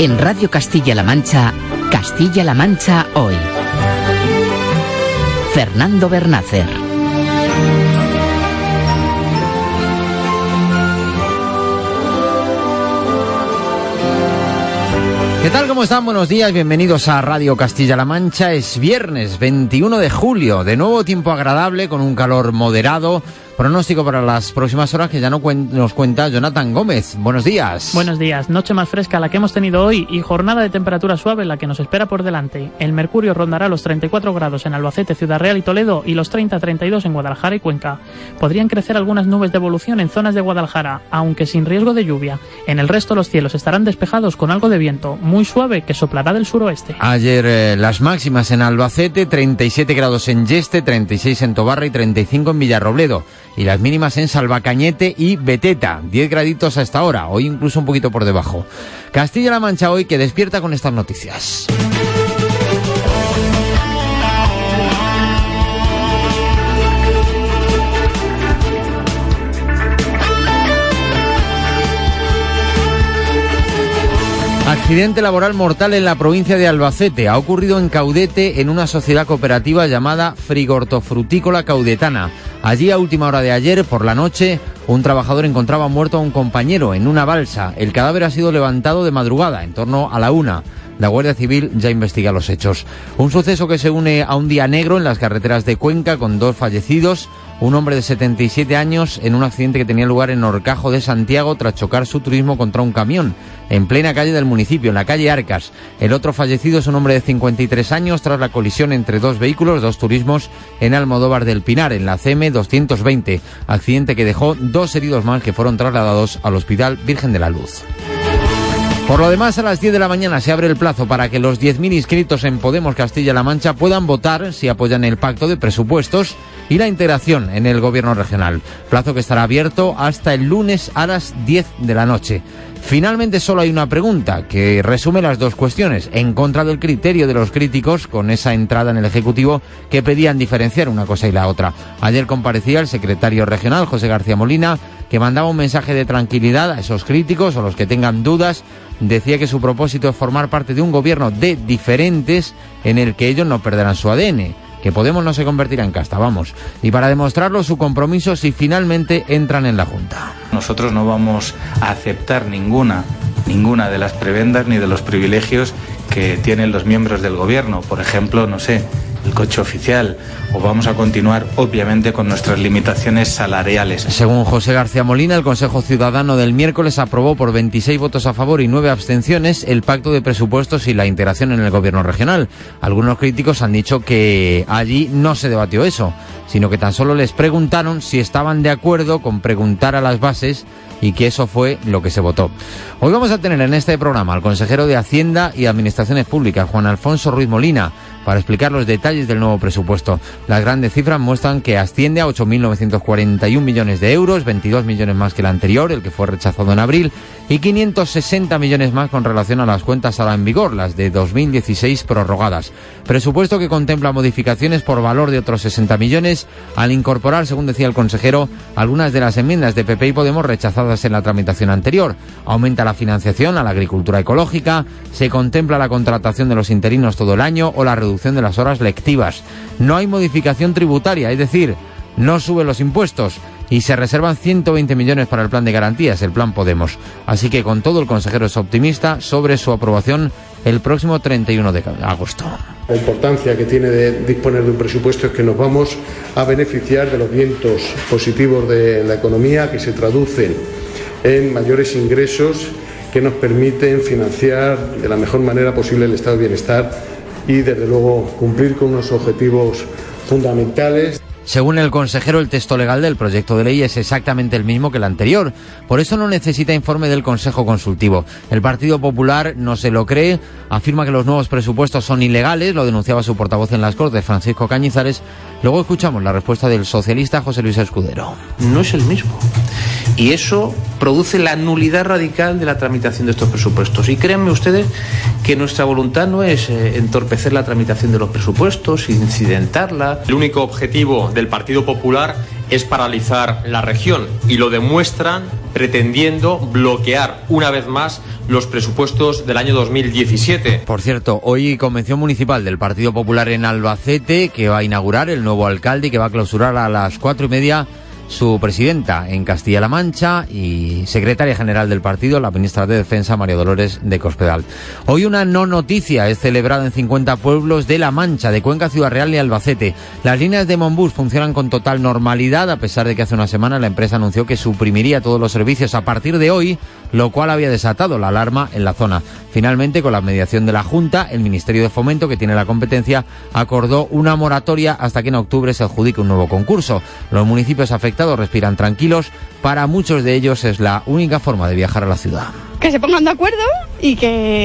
En Radio Castilla-La Mancha, Castilla-La Mancha Hoy. Fernando Bernácer. ¿Qué tal? ¿Cómo están? Buenos días, bienvenidos a Radio Castilla-La Mancha. Es viernes 21 de julio, de nuevo tiempo agradable con un calor moderado. Pronóstico para las próximas horas que ya nos cuenta Jonathan Gómez. Buenos días. Buenos días. Noche más fresca la que hemos tenido hoy y jornada de temperatura suave la que nos espera por delante. El mercurio rondará los 34 grados en Albacete, Ciudad Real y Toledo y los 30-32 en Guadalajara y Cuenca. Podrían crecer algunas nubes de evolución en zonas de Guadalajara, aunque sin riesgo de lluvia. En el resto los cielos estarán despejados con algo de viento muy suave que soplará del suroeste. Ayer las máximas en Albacete, 37 grados en Yeste, 36 en Tobarra y 35 en Villarrobledo. Y las mínimas en Salvacañete y Beteta, 10 graditos a esta hora, hoy incluso un poquito por debajo. Castilla-La Mancha hoy que despierta con estas noticias. Accidente laboral mortal en la provincia de Albacete. Ha ocurrido en Caudete en una sociedad cooperativa llamada Frigortofrutícola Caudetana. Allí a última hora de ayer, por la noche, un trabajador encontraba muerto a un compañero en una balsa. El cadáver ha sido levantado de madrugada, en torno a la 1. La Guardia Civil ya investiga los hechos. Un suceso que se une a un día negro en las carreteras de Cuenca con 2 fallecidos. Un hombre de 77 años en un accidente que tenía lugar en Horcajo de Santiago tras chocar su turismo contra un camión en plena calle del municipio, en la calle Arcas. El otro fallecido es un hombre de 53 años tras la colisión entre 2 vehículos, 2 turismos en Almodóvar del Pinar, en la CM 220. Accidente que dejó 2 heridos más que fueron trasladados al Hospital Virgen de la Luz. Por lo demás, a las 10 de la mañana se abre el plazo para que los 10.000 inscritos en Podemos Castilla-La Mancha puedan votar si apoyan el pacto de presupuestos y la integración en el gobierno regional. Plazo que estará abierto hasta el lunes a las 10 de la noche. Finalmente solo hay una pregunta que resume las 2 cuestiones, en contra del criterio de los críticos con esa entrada en el Ejecutivo que pedían diferenciar una cosa y la otra. Ayer comparecía el secretario regional, José García Molina, que mandaba un mensaje de tranquilidad a esos críticos o los que tengan dudas. Decía que su propósito es formar parte de un gobierno de diferentes en el que ellos no perderán su ADN, que Podemos no se convertirá en casta, vamos. Y para demostrarlo su compromiso si finalmente entran en la Junta. Nosotros no vamos a aceptar ninguna de las prebendas ni de los privilegios que tienen los miembros del gobierno. Por ejemplo, no sé, el coche oficial, o vamos a continuar obviamente con nuestras limitaciones salariales. Según José García Molina, el Consejo Ciudadano del miércoles aprobó por 26 votos a favor y 9 abstenciones el pacto de presupuestos y la integración en el gobierno regional. Algunos críticos han dicho que allí no se debatió eso, sino que tan solo les preguntaron si estaban de acuerdo con preguntar a las bases y que eso fue lo que se votó. Hoy vamos a tener en este programa al consejero de Hacienda y Administraciones Públicas, Juan Alfonso Ruiz Molina, para explicar los detalles del nuevo presupuesto. Las grandes cifras muestran que asciende a 8.941 millones de euros, 22 millones más que el anterior, el que fue rechazado en abril, y 560 millones más con relación a las cuentas ahora en vigor, las de 2016 prorrogadas. Presupuesto que contempla modificaciones por valor de otros 60 millones, al incorporar, según decía el consejero, algunas de las enmiendas de PP y Podemos rechazadas en la tramitación anterior. Aumenta la financiación a la agricultura ecológica, se contempla la contratación de los interinos todo el año o la reducción de las horas lectivas. No hay modificación tributaria, es decir, no suben los impuestos y se reservan 120 millones para el plan de garantías, el plan Podemos. Así que con todo el consejero es optimista sobre su aprobación el próximo 31 de agosto. La importancia que tiene de disponer de un presupuesto es que nos vamos a beneficiar de los vientos positivos de la economía que se traducen en mayores ingresos que nos permiten financiar de la mejor manera posible el estado de bienestar y, desde luego, cumplir con unos objetivos fundamentales. Según el consejero, el texto legal del proyecto de ley es exactamente el mismo que el anterior. Por eso no necesita informe del Consejo Consultivo. El Partido Popular no se lo cree, afirma que los nuevos presupuestos son ilegales, lo denunciaba su portavoz en las Cortes, Francisco Cañizares. Luego escuchamos la respuesta del socialista José Luis Escudero. No es el mismo. Y eso produce la nulidad radical de la tramitación de estos presupuestos. Y créanme ustedes que nuestra voluntad no es entorpecer la tramitación de los presupuestos, incidentarla. El único objetivo del Partido Popular es paralizar la región y lo demuestran pretendiendo bloquear una vez más los presupuestos del año 2017. Por cierto, hoy convención municipal del Partido Popular en Albacete, que va a inaugurar el nuevo alcalde y que va a clausurar a las 4:30 su presidenta en Castilla-La Mancha y secretaria general del partido, la ministra de Defensa, María Dolores de Cospedal. Hoy una no noticia es celebrada en 50 pueblos de La Mancha, de Cuenca, Ciudad Real y Albacete. Las líneas de Monbús funcionan con total normalidad, a pesar de que hace una semana la empresa anunció que suprimiría todos los servicios a partir de hoy, lo cual había desatado la alarma en la zona. Finalmente, con la mediación de la Junta, el Ministerio de Fomento, que tiene la competencia, acordó una moratoria hasta que en octubre se adjudique un nuevo concurso. Los municipios afectados respiran tranquilos. Para muchos de ellos es la única forma de viajar a la ciudad. Que se pongan de acuerdo y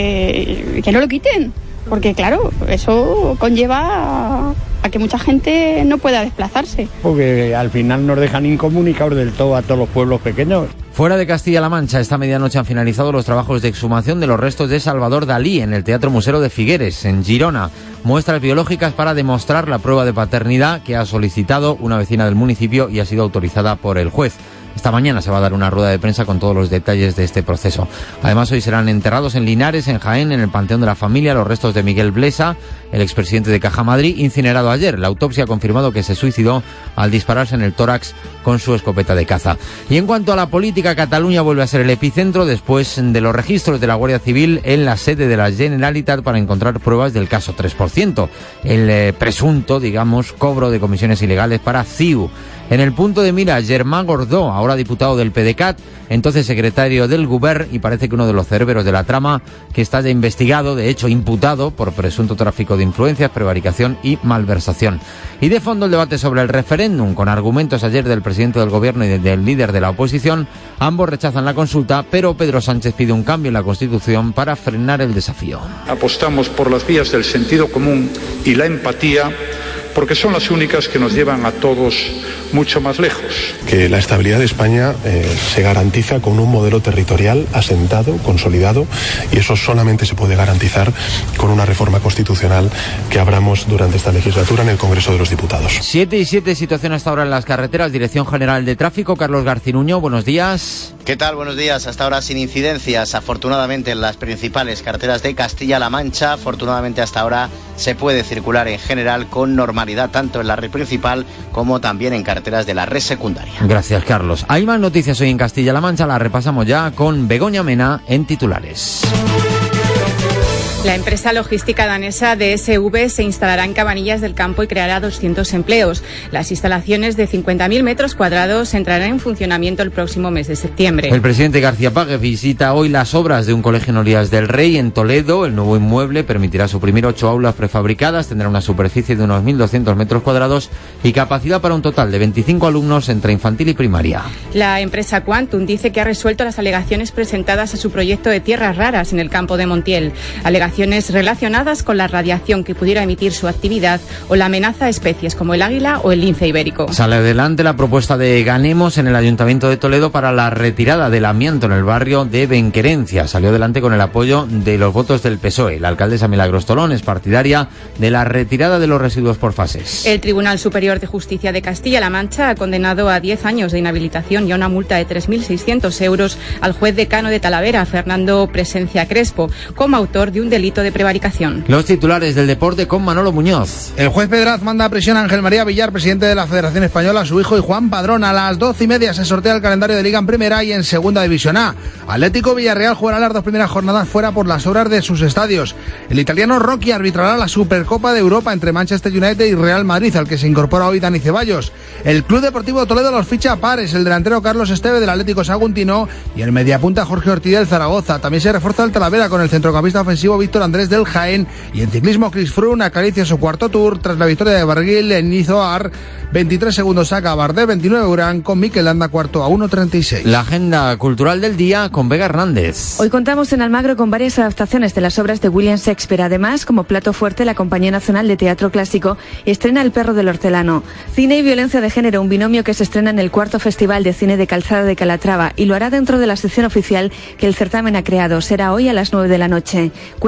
que no lo quiten, porque claro, eso conlleva a que mucha gente no pueda desplazarse. Porque al final nos dejan incomunicados del todo a todos los pueblos pequeños. Fuera de Castilla-La Mancha, esta medianoche han finalizado los trabajos de exhumación de los restos de Salvador Dalí en el Teatro Museo de Figueres, en Girona. Muestras biológicas para demostrar la prueba de paternidad que ha solicitado una vecina del municipio y ha sido autorizada por el juez. Esta mañana se va a dar una rueda de prensa con todos los detalles de este proceso. Además, hoy serán enterrados en Linares, en Jaén, en el Panteón de la Familia, los restos de Miguel Blesa, el expresidente de Caja Madrid, incinerado ayer. La autopsia ha confirmado que se suicidó al dispararse en el tórax con su escopeta de caza. Y en cuanto a la política, Cataluña vuelve a ser el epicentro después de los registros de la Guardia Civil en la sede de la Generalitat para encontrar pruebas del caso 3%, el presunto, digamos, cobro de comisiones ilegales para CiU. En el punto de mira, Germán Gordó, ahora diputado del PDeCAT, entonces secretario del Govern, y parece que uno de los cerebros de la trama, que está ya investigado, de hecho imputado, por presunto tráfico de influencias, prevaricación y malversación. Y de fondo el debate sobre el referéndum, con argumentos ayer del presidente del Gobierno y del líder de la oposición. Ambos rechazan la consulta, pero Pedro Sánchez pide un cambio en la Constitución para frenar el desafío. Apostamos por las vías del sentido común y la empatía, porque son las únicas que nos llevan a todos mucho más lejos. Que la estabilidad de España se garantiza con un modelo territorial asentado, consolidado, y eso solamente se puede garantizar con una reforma constitucional que abramos durante esta legislatura en el Congreso de los Diputados. 7:07, situación hasta ahora en las carreteras. Dirección General de Tráfico, Carlos Garcinuño, buenos días. ¿Qué tal? Buenos días. Hasta ahora sin incidencias, afortunadamente, en las principales carreteras de Castilla-La Mancha. Afortunadamente hasta ahora se puede circular en general con normalidad, tanto en la red principal como también en carreteras de la red secundaria. Gracias, Carlos. Hay más noticias hoy en Castilla-La Mancha, las repasamos ya con Begoña Mena en titulares. La empresa logística danesa DSV se instalará en Cabanillas del Campo y creará 200 empleos. Las instalaciones de 50.000 metros cuadrados entrarán en funcionamiento el próximo mes de septiembre. El presidente García Páguez visita hoy las obras de un colegio en Orillas del Rey, en Toledo. El nuevo inmueble permitirá suprimir 8 aulas prefabricadas, tendrá una superficie de unos 1.200 metros cuadrados y capacidad para un total de 25 alumnos entre infantil y primaria. La empresa Quantum dice que ha resuelto las alegaciones presentadas a su proyecto de tierras raras en el campo de Montiel. Alegaciones relacionadas con la radiación que pudiera emitir su actividad o la amenaza a especies como el águila o el lince ibérico. Sale adelante la propuesta de Ganemos en el Ayuntamiento de Toledo para la retirada del amianto en el barrio de Benquerencia. Salió adelante con el apoyo de los votos del PSOE. La alcaldesa Milagros Tolón es partidaria de la retirada de los residuos por fases. El Tribunal Superior de Justicia de Castilla-La Mancha ha condenado a 10 años de inhabilitación y a una multa de 3.600 euros al juez decano de Talavera, Fernando Presencia Crespo, como autor de un delito de prevaricación. Los titulares del deporte con Manolo Muñoz. El juez Pedraz manda a prisión a Ángel María Villar, presidente de la Federación Española, a su hijo y Juan Padrón. A las 12:30 se sortea el calendario de Liga en Primera y en Segunda División A. Atlético Villarreal jugará las 2 primeras jornadas fuera por las obras de sus estadios. El italiano Rocchi arbitrará la Supercopa de Europa entre Manchester United y Real Madrid, al que se incorpora hoy Dani Ceballos. El Club Deportivo Toledo los ficha a pares, el delantero Carlos Esteve del Atlético Saguntino y el mediapunta Jorge Ortiz del Zaragoza. También se refuerza el Talavera con el centrocampista ofensivo Víctor Andrés del Jaén, y en ciclismo Chris Froome acaricia su cuarto tour tras la victoria de Barguil en Izoar. 23 segundos saca a Bardet, 29 Urán, con Mikel Landa cuarto a 1:36. La agenda cultural del día con Vega Hernández. Hoy contamos en Almagro con varias adaptaciones de las obras de William Shakespeare. Además, como plato fuerte, la Compañía Nacional de Teatro Clásico estrena El perro del hortelano. Cine y violencia de género, un binomio que se estrena en el 4º Festival de Cine de Calzada de Calatrava, y lo hará dentro de la sección oficial que el certamen ha creado. Será hoy a las 9 de la noche. Cuenca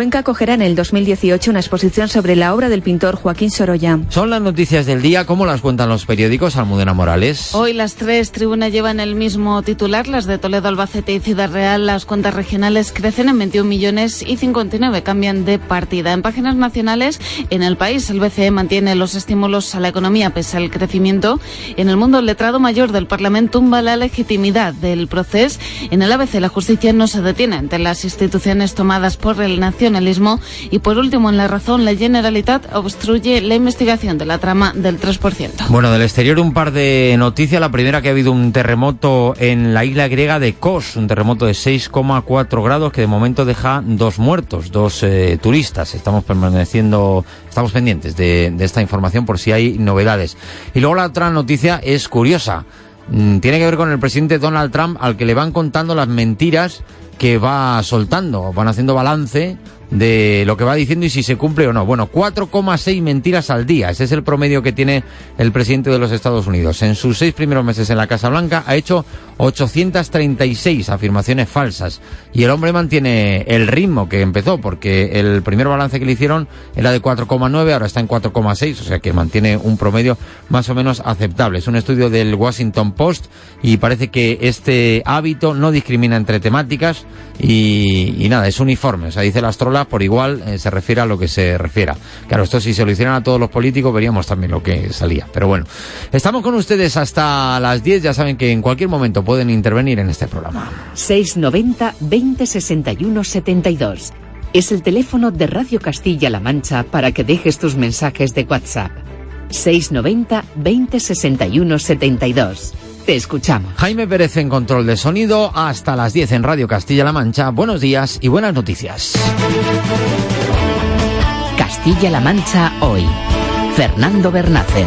Cuenca acogerá en el 2018 una exposición sobre la obra del pintor Joaquín Sorolla. Son las noticias del día, ¿cómo las cuentan los periódicos? Almudena Morales. Hoy las tres tribunas llevan el mismo titular, las de Toledo, Albacete y Ciudad Real. Las cuentas regionales crecen en 21 millones y 59 cambian de partida. En páginas nacionales, en El País, el BCE mantiene los estímulos a la economía pese al crecimiento. En El Mundo, el letrado mayor del Parlamento tumba la legitimidad del proceso. En el ABC, la justicia no se detiene ante las instituciones tomadas por el nacionalismo. Y por último, en La Razón, la Generalitat obstruye la investigación de la trama del 3%. Bueno, del exterior un par de noticias. La primera, que ha habido un terremoto en la isla griega de Kos, un terremoto de 6,4 grados que de momento deja 2 muertos, 2 turistas. Estamos pendientes de esta información por si hay novedades. Y luego la otra noticia es curiosa. Tiene que ver con el presidente Donald Trump, al que le van contando las mentiras que va soltando. Van haciendo balance de lo que va diciendo y si se cumple o no. Bueno, 4,6 mentiras al día. Ese es el promedio que tiene el presidente de los Estados Unidos. En sus 6 primeros meses en la Casa Blanca ha hecho 836 afirmaciones falsas. Y el hombre mantiene el ritmo que empezó, porque el primer balance que le hicieron era de 4,9, ahora está en 4,6, o sea que mantiene un promedio más o menos aceptable. Es un estudio del Washington Post y parece que este hábito no discrimina entre temáticas y nada, es uniforme. O sea, dice la astróloga, por igual se refiere a lo que se refiera. Claro, esto si se lo hicieran a todos los políticos veríamos también lo que salía. Pero bueno, estamos con ustedes hasta las 10. Ya saben que en cualquier momento pueden intervenir en este programa. 690 20 61 72. Es el teléfono de Radio Castilla-La Mancha para que dejes tus mensajes de WhatsApp. 690 20 61 72. Te escuchamos. Jaime Pérez en control de sonido, hasta las 10 en Radio Castilla-La Mancha. Buenos días y buenas noticias. Castilla-La Mancha hoy. Fernando Bernácer.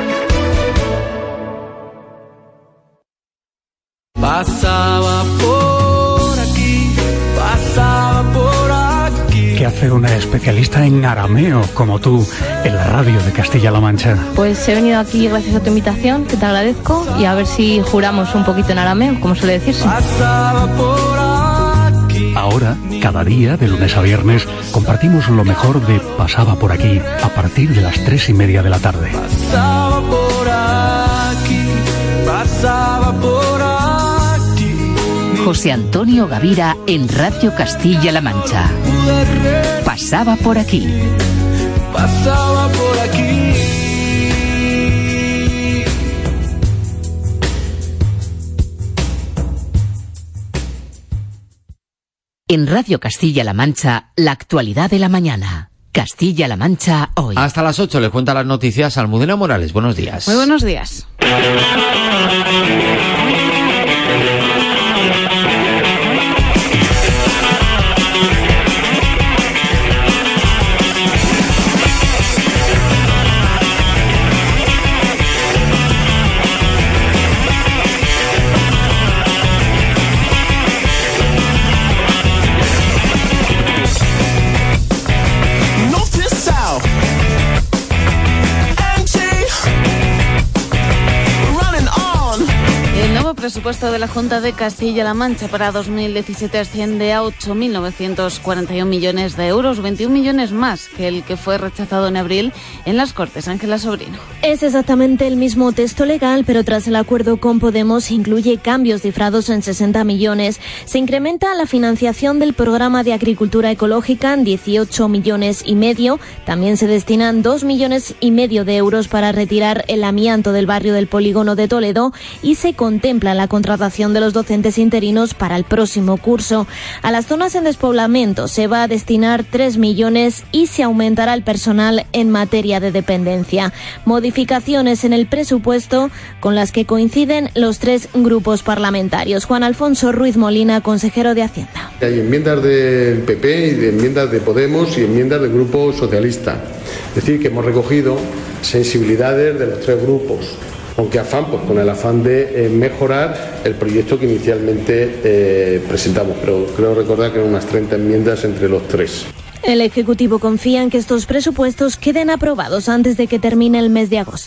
Pasaba por aquí, pasaba por aquí. ¿Qué hace una especialista en arameo como tú en la radio de Castilla-La Mancha? Pues he venido aquí gracias a tu invitación, que te agradezco, y a ver si juramos un poquito en arameo, como suele decirse. Pasaba por aquí. Ahora, cada día, de lunes a viernes, compartimos lo mejor de Pasaba por aquí a partir de las 3:30 de la tarde. Pasaba por aquí, pasaba por aquí. José Antonio Gavira en Radio Castilla-La Mancha. Pasaba por aquí. Pasaba por aquí. En Radio Castilla-La Mancha, la actualidad de la mañana. Castilla-La Mancha hoy. Hasta las 8 les cuenta las noticias Almudena Morales. Buenos días. Muy buenos días. Presupuesto de la Junta de Castilla-La Mancha para 2017 asciende a 8.941 millones de euros, 21 millones más que el que fue rechazado en abril en las Cortes. Ángela Sobrino. Es exactamente el mismo texto legal, pero tras el acuerdo con Podemos incluye cambios cifrados en 60 millones. Se incrementa la financiación del programa de agricultura ecológica en 18 millones y medio. También se destinan 2 millones y medio de euros para retirar el amianto del barrio del Polígono de Toledo y se contempla la contratación de los docentes interinos para el próximo curso. A las zonas en despoblamiento se va a destinar 3 millones y se aumentará el personal en materia de dependencia. Modificaciones en el presupuesto con las que coinciden los 3 grupos parlamentarios. Juan Alfonso Ruiz Molina, consejero de Hacienda. Hay enmiendas del PP y de enmiendas de Podemos y enmiendas del Grupo Socialista. Es decir, que hemos recogido sensibilidades de los 3 grupos. Aunque con el afán de mejorar el proyecto que inicialmente presentamos, pero creo recordar que eran unas 30 enmiendas entre los 3. El Ejecutivo confía en que estos presupuestos queden aprobados antes de que termine el mes de agosto.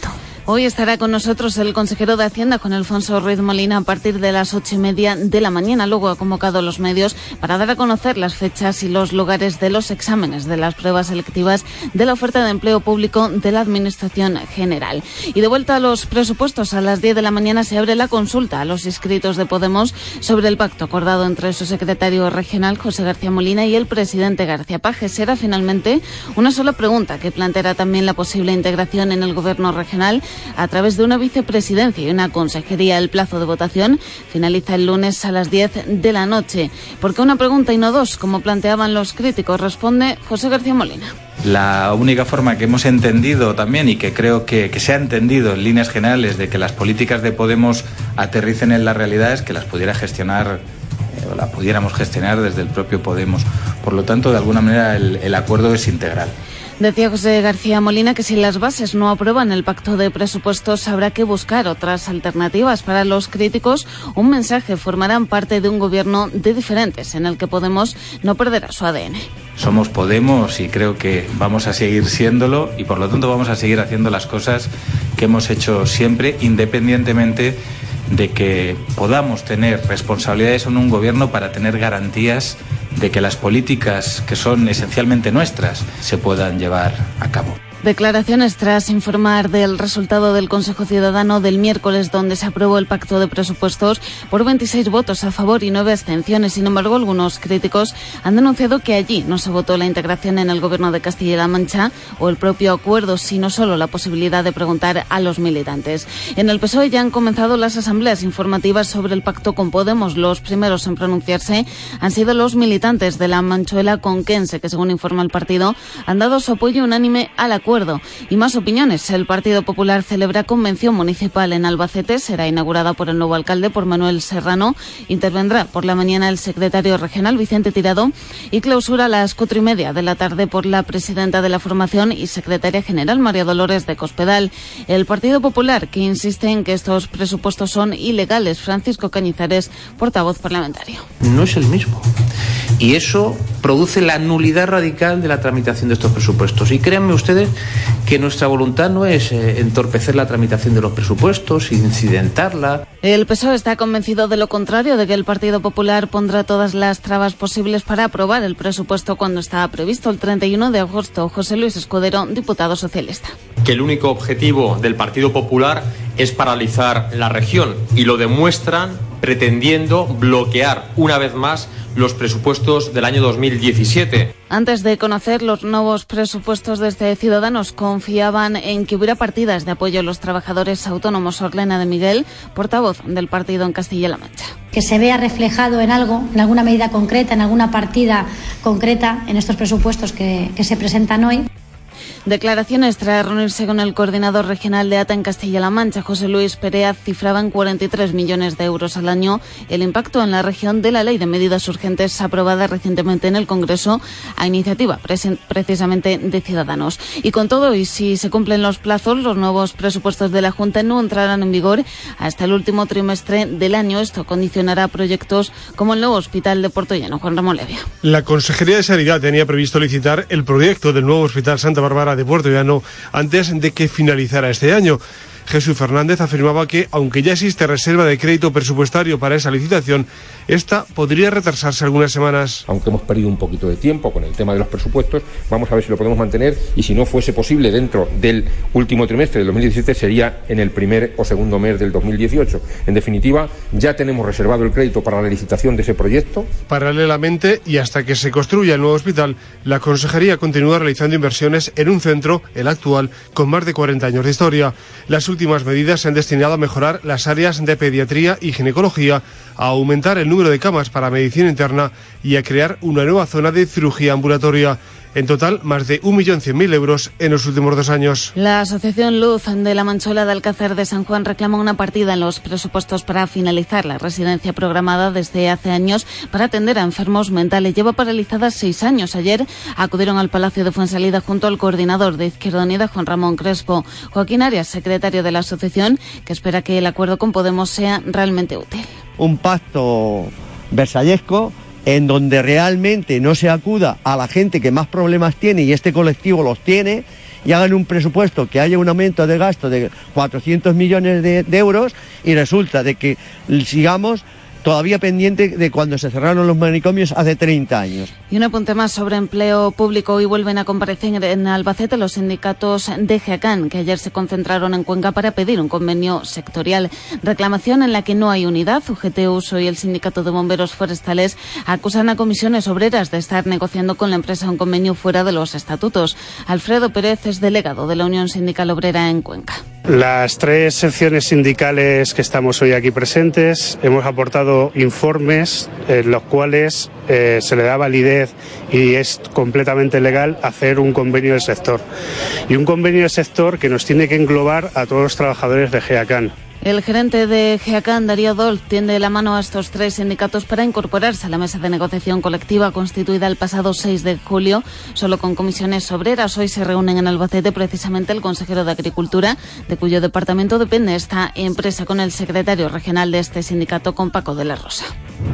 Hoy estará con nosotros el consejero de Hacienda, Juan Alfonso Ruiz Molina, a partir de las 8:30 de la mañana. Luego ha convocado a los medios para dar a conocer las fechas y los lugares de los exámenes de las pruebas selectivas de la oferta de empleo público de la Administración General. Y de vuelta a los presupuestos, a las 10 de la mañana se abre la consulta a los inscritos de Podemos sobre el pacto acordado entre su secretario regional, José García Molina, y el presidente García Paje. Será finalmente una sola pregunta que planteará también la posible integración en el gobierno regional a través de una vicepresidencia y una consejería. El plazo de votación finaliza el lunes a las 10 de la noche. ¿Por qué una pregunta y no dos, como planteaban los críticos? Responde José García Molina. La única forma que hemos entendido también, y que creo que se ha entendido en líneas generales, de que las políticas de Podemos aterricen en la realidad es que las pudiera gestionar o la pudiéramos gestionar desde el propio Podemos. Por lo tanto, de alguna manera el acuerdo es integral. Decía José García Molina que si las bases no aprueban el pacto de presupuestos habrá que buscar otras alternativas. Para los críticos, un mensaje: formarán parte de un gobierno de diferentes en el que Podemos no perderá su ADN. Somos Podemos y creo que vamos a seguir siéndolo, y por lo tanto vamos a seguir haciendo las cosas que hemos hecho siempre, independientemente de que podamos tener responsabilidades en un gobierno para tener garantías de que las políticas que son esencialmente nuestras se puedan llevar a cabo. Declaraciones tras informar del resultado del Consejo Ciudadano del miércoles, donde se aprobó el pacto de presupuestos por 26 votos a favor y 9 abstenciones. Sin embargo, algunos críticos han denunciado que allí no se votó la integración en el gobierno de Castilla-La Mancha o el propio acuerdo, sino solo la posibilidad de preguntar a los militantes. En el PSOE ya han comenzado las asambleas informativas sobre el pacto con Podemos. Los primeros en pronunciarse han sido los militantes de la Manchuela conquense, que según informa el partido han dado su apoyo unánime al acuerdo. Y más opiniones. El Partido Popular celebra convención municipal en Albacete. Será inaugurada por el nuevo alcalde, por Manuel Serrano. Intervendrá por la mañana el secretario regional, Vicente Tirado, y clausura a las 4:30 de la tarde por la presidenta de la formación y secretaria general, María Dolores de Cospedal. El Partido Popular, que insiste en que estos presupuestos son ilegales. Francisco Cañizares, portavoz parlamentario. No es el mismo. Y eso produce la nulidad radical de la tramitación de estos presupuestos. Y créanme ustedes que nuestra voluntad no es entorpecer la tramitación de los presupuestos, incidentarla. El PSOE está convencido de lo contrario, de que el Partido Popular pondrá todas las trabas posibles para aprobar el presupuesto cuando está previsto el 31 de agosto. José Luis Escudero, diputado socialista. Que el único objetivo del Partido Popular es paralizar la región, y lo demuestran pretendiendo bloquear una vez más los presupuestos del año 2017. Antes de conocer los nuevos presupuestos, desde Ciudadanos confiaban en que hubiera partidas de apoyo a los trabajadores autónomos. Orlena de Miguel, portavoz del partido en Castilla-La Mancha. Que se vea reflejado en algo, en alguna medida concreta, en alguna partida concreta en estos presupuestos que se presentan hoy. Declaraciones tras reunirse con el coordinador regional de ATA en Castilla-La Mancha, José Luis Perea, cifraban 43 millones de euros al año el impacto en la región de la Ley de Medidas Urgentes aprobada recientemente en el Congreso a iniciativa precisamente de Ciudadanos. Y con todo, y si se cumplen los plazos, los nuevos presupuestos de la Junta no entrarán en vigor hasta el último trimestre del año. Esto condicionará proyectos como el nuevo hospital de Portollano. Juan Ramón Levia. La Consejería de Sanidad tenía previsto licitar el proyecto del nuevo Hospital Santa Bárbara de Portollano antes de que finalizara este año. Jesús Fernández afirmaba que, aunque ya existe reserva de crédito presupuestario para esa licitación, esta podría retrasarse algunas semanas. Aunque hemos perdido un poquito de tiempo con el tema de los presupuestos, vamos a ver si lo podemos mantener, y si no fuese posible dentro del último trimestre del 2017, sería en el primer o segundo mes del 2018. En definitiva, ya tenemos reservado el crédito para la licitación de ese proyecto. Paralelamente, y hasta que se construya el nuevo hospital, la Consejería continúa realizando inversiones en un centro, el actual, con más de 40 años de historia. Las últimas medidas se han destinado a mejorar las áreas de pediatría y ginecología, a aumentar el número de camas para medicina interna y a crear una nueva zona de cirugía ambulatoria. En total, más de 1.100.000 euros en los últimos 2 años. La Asociación Luz de la Manchuela de Alcázar de San Juan reclama una partida en los presupuestos para finalizar la residencia programada desde hace años para atender a enfermos mentales. Lleva paralizada 6 años. Ayer acudieron al Palacio de Fuensalida junto al coordinador de Izquierda Unida, Juan Ramón Crespo. Joaquín Arias, secretario de la asociación, que espera que el acuerdo con Podemos sea realmente útil. Un pacto versallesco en donde realmente no se acuda a la gente que más problemas tiene, y este colectivo los tiene, y hagan un presupuesto que haya un aumento de gasto de 400 millones de euros y resulta de que sigamos todavía pendiente de cuando se cerraron los manicomios hace 30 años. Y un apunte más sobre empleo público. Hoy vuelven a comparecer en Albacete los sindicatos de GEACAN, que ayer se concentraron en Cuenca para pedir un convenio sectorial. Reclamación en la que no hay unidad. UGT Uso y el Sindicato de Bomberos Forestales acusan a comisiones obreras de estar negociando con la empresa un convenio fuera de los estatutos. Alfredo Pérez es delegado de la Unión Sindical Obrera en Cuenca. Las 3 secciones sindicales que estamos hoy aquí presentes hemos aportado informes en los cuales se le da validez y es completamente legal hacer un convenio del sector. Y un convenio del sector que nos tiene que englobar a todos los trabajadores de GEACAN. El gerente de GEACAN, Darío Dolz, tiende la mano a estos 3 sindicatos para incorporarse a la mesa de negociación colectiva constituida el pasado 6 de julio, solo con comisiones obreras. Hoy se reúnen en Albacete precisamente el consejero de Agricultura, de cuyo departamento depende esta empresa, con el secretario regional de este sindicato, con Paco de la Rosa.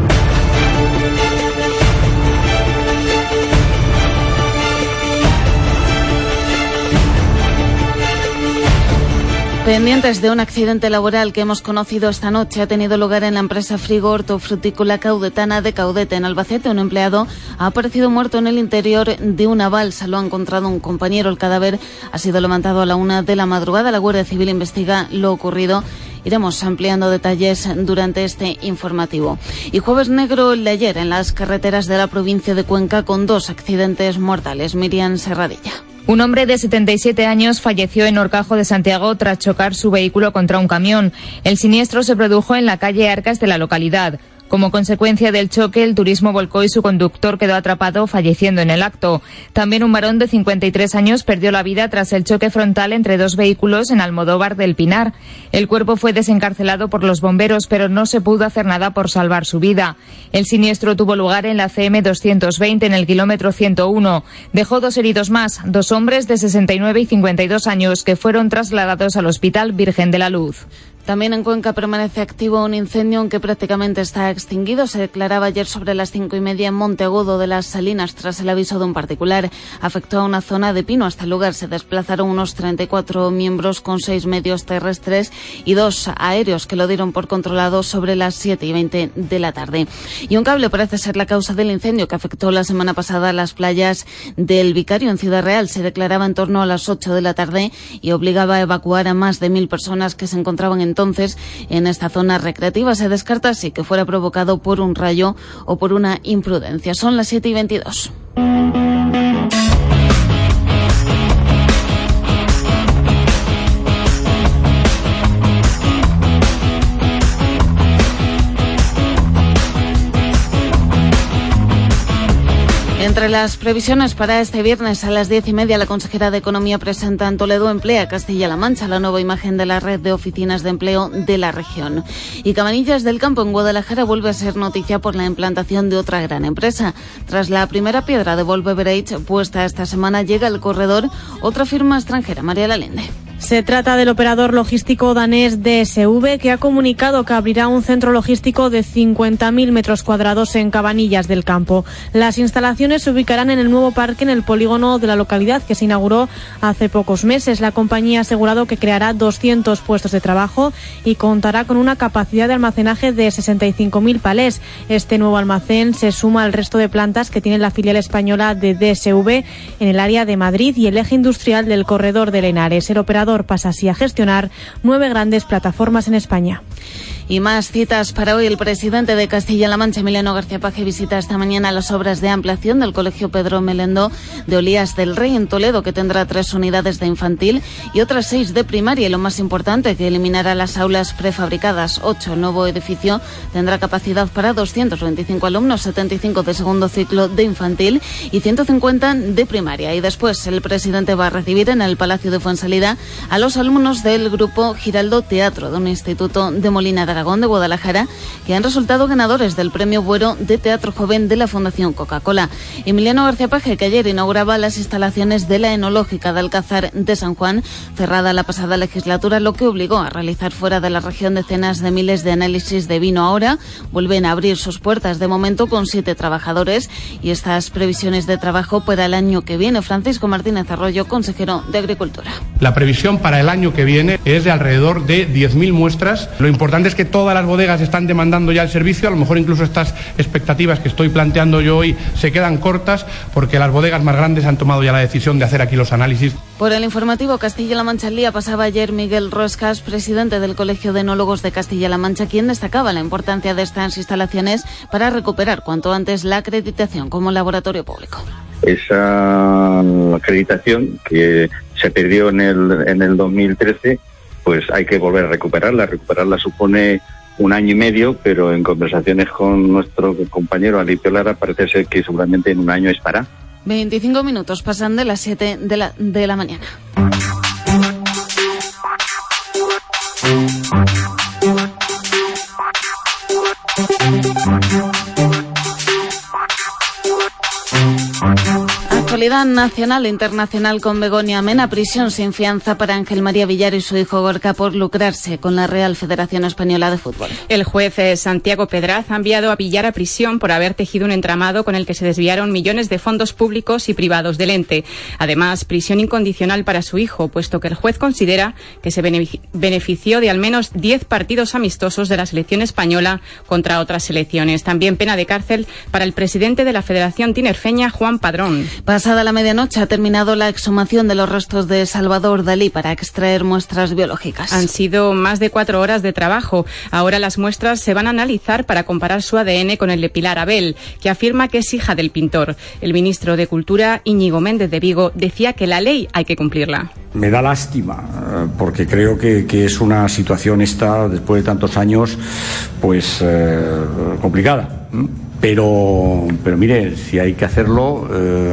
Pendientes de un accidente laboral que hemos conocido esta noche, ha tenido lugar en la empresa Frigo Hortofrutícola Caudetana de Caudete, en Albacete. Un empleado ha aparecido muerto en el interior de una balsa. Lo ha encontrado un compañero. El cadáver ha sido levantado a la 1 de la madrugada. La Guardia Civil investiga lo ocurrido. Iremos ampliando detalles durante este informativo. Y jueves negro el de ayer en las carreteras de la provincia de Cuenca, con 2 accidentes mortales. Miriam Serradilla. Un hombre de 77 años falleció en Horcajo de Santiago tras chocar su vehículo contra un camión. El siniestro se produjo en la calle Arcas de la localidad. Como consecuencia del choque, el turismo volcó y su conductor quedó atrapado, falleciendo en el acto. También un varón de 53 años perdió la vida tras el choque frontal entre 2 vehículos en Almodóvar del Pinar. El cuerpo fue desencarcelado por los bomberos, pero no se pudo hacer nada por salvar su vida. El siniestro tuvo lugar en la CM 220 en el kilómetro 101. Dejó 2 heridos más, 2 hombres de 69 y 52 años que fueron trasladados al Hospital Virgen de la Luz. También en Cuenca permanece activo un incendio, aunque prácticamente está extinguido. Se declaraba ayer sobre las 5:30 en Monteagudo de las Salinas tras el aviso de un particular. Afectó a una zona de pino. Hasta el lugar se desplazaron unos 34 miembros con 6 medios terrestres y 2 aéreos que lo dieron por controlado sobre las 7:20 de la tarde. Y un cable parece ser la causa del incendio que afectó la semana pasada a las playas del Vicario en Ciudad Real. Se declaraba en torno a las 8 de la tarde y obligaba a evacuar a más de 1.000 personas que se encontraban entonces en esta zona recreativa. Se descarta así que fuera provocado por un rayo o por una imprudencia. Son las 7:22. Entre las previsiones para este viernes a las 10:30, la consejera de Economía presenta en Toledo Emplea Castilla-La Mancha, la nueva imagen de la red de oficinas de empleo de la región. Y Cabanillas del Campo, en Guadalajara, vuelve a ser noticia por la implantación de otra gran empresa. Tras la primera piedra de Volvo Beverage puesta esta semana, llega al corredor otra firma extranjera, María Lalinde. Se trata del operador logístico danés DSV, que ha comunicado que abrirá un centro logístico de 50.000 metros cuadrados en Cabanillas del Campo. Las instalaciones se ubicarán en el nuevo parque en el polígono de la localidad, que se inauguró hace pocos meses. La compañía ha asegurado que creará 200 puestos de trabajo y contará con una capacidad de almacenaje de 65.000 palés. Este nuevo almacén se suma al resto de plantas que tiene la filial española de DSV en el área de Madrid y el eje industrial del corredor de Henares. El operador pasa así a gestionar 9 grandes plataformas en España. Y más citas para hoy. El presidente de Castilla-La Mancha, Emiliano García Paje, visita esta mañana las obras de ampliación del Colegio Pedro Melendo de Olías del Rey en Toledo, que tendrá 3 unidades de infantil y otras 6 de primaria. Y lo más importante, que eliminará las aulas prefabricadas. 8. El nuevo edificio tendrá capacidad para 225 alumnos, 75 de segundo ciclo de infantil y 150 de primaria. Y después el presidente va a recibir en el Palacio de Fuensalida a los alumnos del grupo Giraldo Teatro de un instituto de Molina de Aragón de Guadalajara, que han resultado ganadores del Premio Buero de Teatro Joven de la Fundación Coca-Cola. Emiliano García Paje, que ayer inauguraba las instalaciones de la Enológica de Alcázar de San Juan, cerrada la pasada legislatura, lo que obligó a realizar fuera de la región decenas de miles de análisis de vino. Ahora vuelven a abrir sus puertas, de momento con 7 trabajadores, y estas previsiones de trabajo para el año que viene. Francisco Martínez Arroyo, consejero de Agricultura. La previsión para el año que viene es de alrededor de 10.000 muestras. Lo importante es que todas las bodegas están demandando ya el servicio. A lo mejor incluso estas expectativas que estoy planteando yo hoy se quedan cortas, porque las bodegas más grandes han tomado ya la decisión de hacer aquí los análisis. Por el informativo Castilla-La Mancha al día pasaba ayer Miguel Roscas, presidente del Colegio de Enólogos de Castilla-La Mancha, quien destacaba la importancia de estas instalaciones para recuperar cuanto antes la acreditación como laboratorio público. Esa acreditación que se perdió en el 2013, pues hay que volver a recuperarla. Recuperarla supone 1 año y medio, pero en conversaciones con nuestro compañero Alicio Lara parece ser que seguramente en 1 año estará. 25 minutos pasan de las 7 de la mañana. Actualidad nacional e internacional con Begoña Mena. Prisión sin fianza para Ángel María Villar y su hijo Gorka por lucrarse con la Real Federación Española de Fútbol. El juez Santiago Pedraz ha enviado a Villar a prisión por haber tejido un entramado con el que se desviaron millones de fondos públicos y privados del ente. Además, prisión incondicional para su hijo, puesto que el juez considera que se benefició de al menos 10 partidos amistosos de la selección española contra otras selecciones. También pena de cárcel para el presidente de la Federación Tinerfeña, Juan Padrón. Pasada la medianoche ha terminado la exhumación de los restos de Salvador Dalí para extraer muestras biológicas. Han sido más de 4 horas de trabajo. Ahora las muestras se van a analizar para comparar su ADN con el de Pilar Abel, que afirma que es hija del pintor. El ministro de Cultura, Íñigo Méndez de Vigo, decía que la ley hay que cumplirla. Me da lástima, porque creo que es una situación esta, después de tantos años, pues complicada. Pero mire, si hay que hacerlo,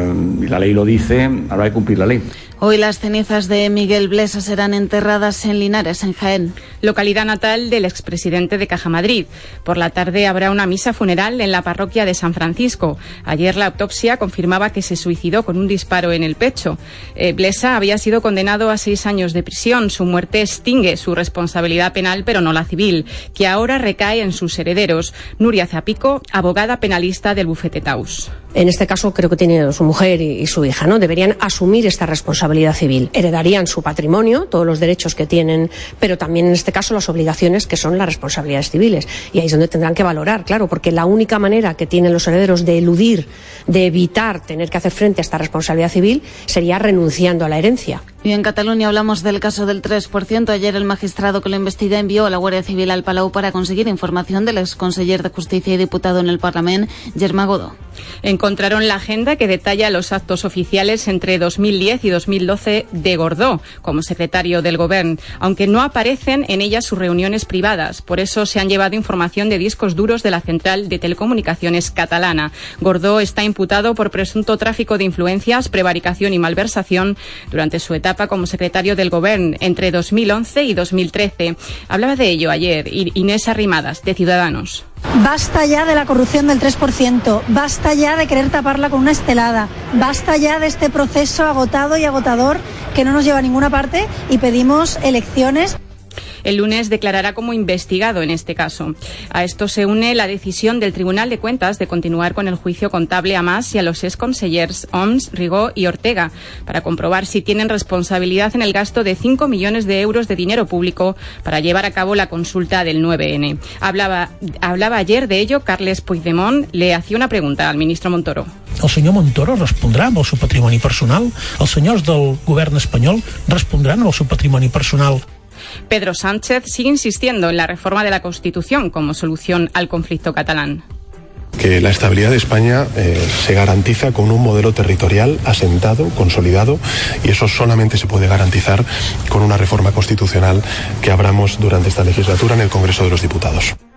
y la ley lo dice, habrá que cumplir la ley. Hoy las cenizas de Miguel Blesa serán enterradas en Linares, en Jaén. Localidad natal del expresidente de Caja Madrid. Por la tarde habrá una misa funeral en la parroquia de San Francisco. Ayer la autopsia confirmaba que se suicidó con un disparo en el pecho. Blesa había sido condenado a 6 años de prisión. Su muerte extingue su responsabilidad penal, pero no la civil, que ahora recae en sus herederos. Nuria Zapico, abogada penalista del bufete Taus. En este caso creo que tiene su mujer y su hija, ¿no? Deberían asumir esta responsabilidad civil. Heredarían su patrimonio, todos los derechos que tienen, pero también en este caso las obligaciones que son las responsabilidades civiles. Y ahí es donde tendrán que valorar, claro, porque la única manera que tienen los herederos de eludir, de evitar tener que hacer frente a esta responsabilidad civil sería renunciando a la herencia. Y en Cataluña hablamos del caso del 3%. Ayer el magistrado que lo investiga envió a la Guardia Civil al Palau para conseguir información del exconseller de Justicia y diputado en el Parlament, Germà Godó. Encontraron la agenda que detalla los actos oficiales entre 2010 y 2012 de Gordó como secretario del Govern, aunque no aparecen en ella sus reuniones privadas. Por eso se han llevado información de discos duros de la central de telecomunicaciones catalana. Gordó está imputado por presunto tráfico de influencias, prevaricación y malversación durante su etapa como secretario del Govern entre 2011 y 2013. Hablaba de ello ayer Inés Arrimadas, de Ciudadanos. Basta ya de la corrupción del 3%, basta ya de querer taparla con una estelada, basta ya de este proceso agotado y agotador que no nos lleva a ninguna parte, y pedimos elecciones. El lunes declarará como investigado en este caso. A esto se une la decisión del Tribunal de Cuentas de continuar con el juicio contable a Mas y a los exconsellers Oms, Rigó y Ortega para comprobar si tienen responsabilidad en el gasto de 5 millones de euros de dinero público para llevar a cabo la consulta del 9N. Hablaba ayer de ello Carles Puigdemont. Le hacía una pregunta al ministro Montoro. El senyor Montoro respondrà amb el seu patrimoni personal? Els senyors del govern espanyol respondran amb el seu patrimoni personal? Pedro Sánchez sigue insistiendo en la reforma de la Constitución como solución al conflicto catalán. Que la estabilidad de España se garantiza con un modelo territorial asentado, consolidado, y eso solamente se puede garantizar con una reforma constitucional que abramos durante esta legislatura en el Congreso de los Diputados.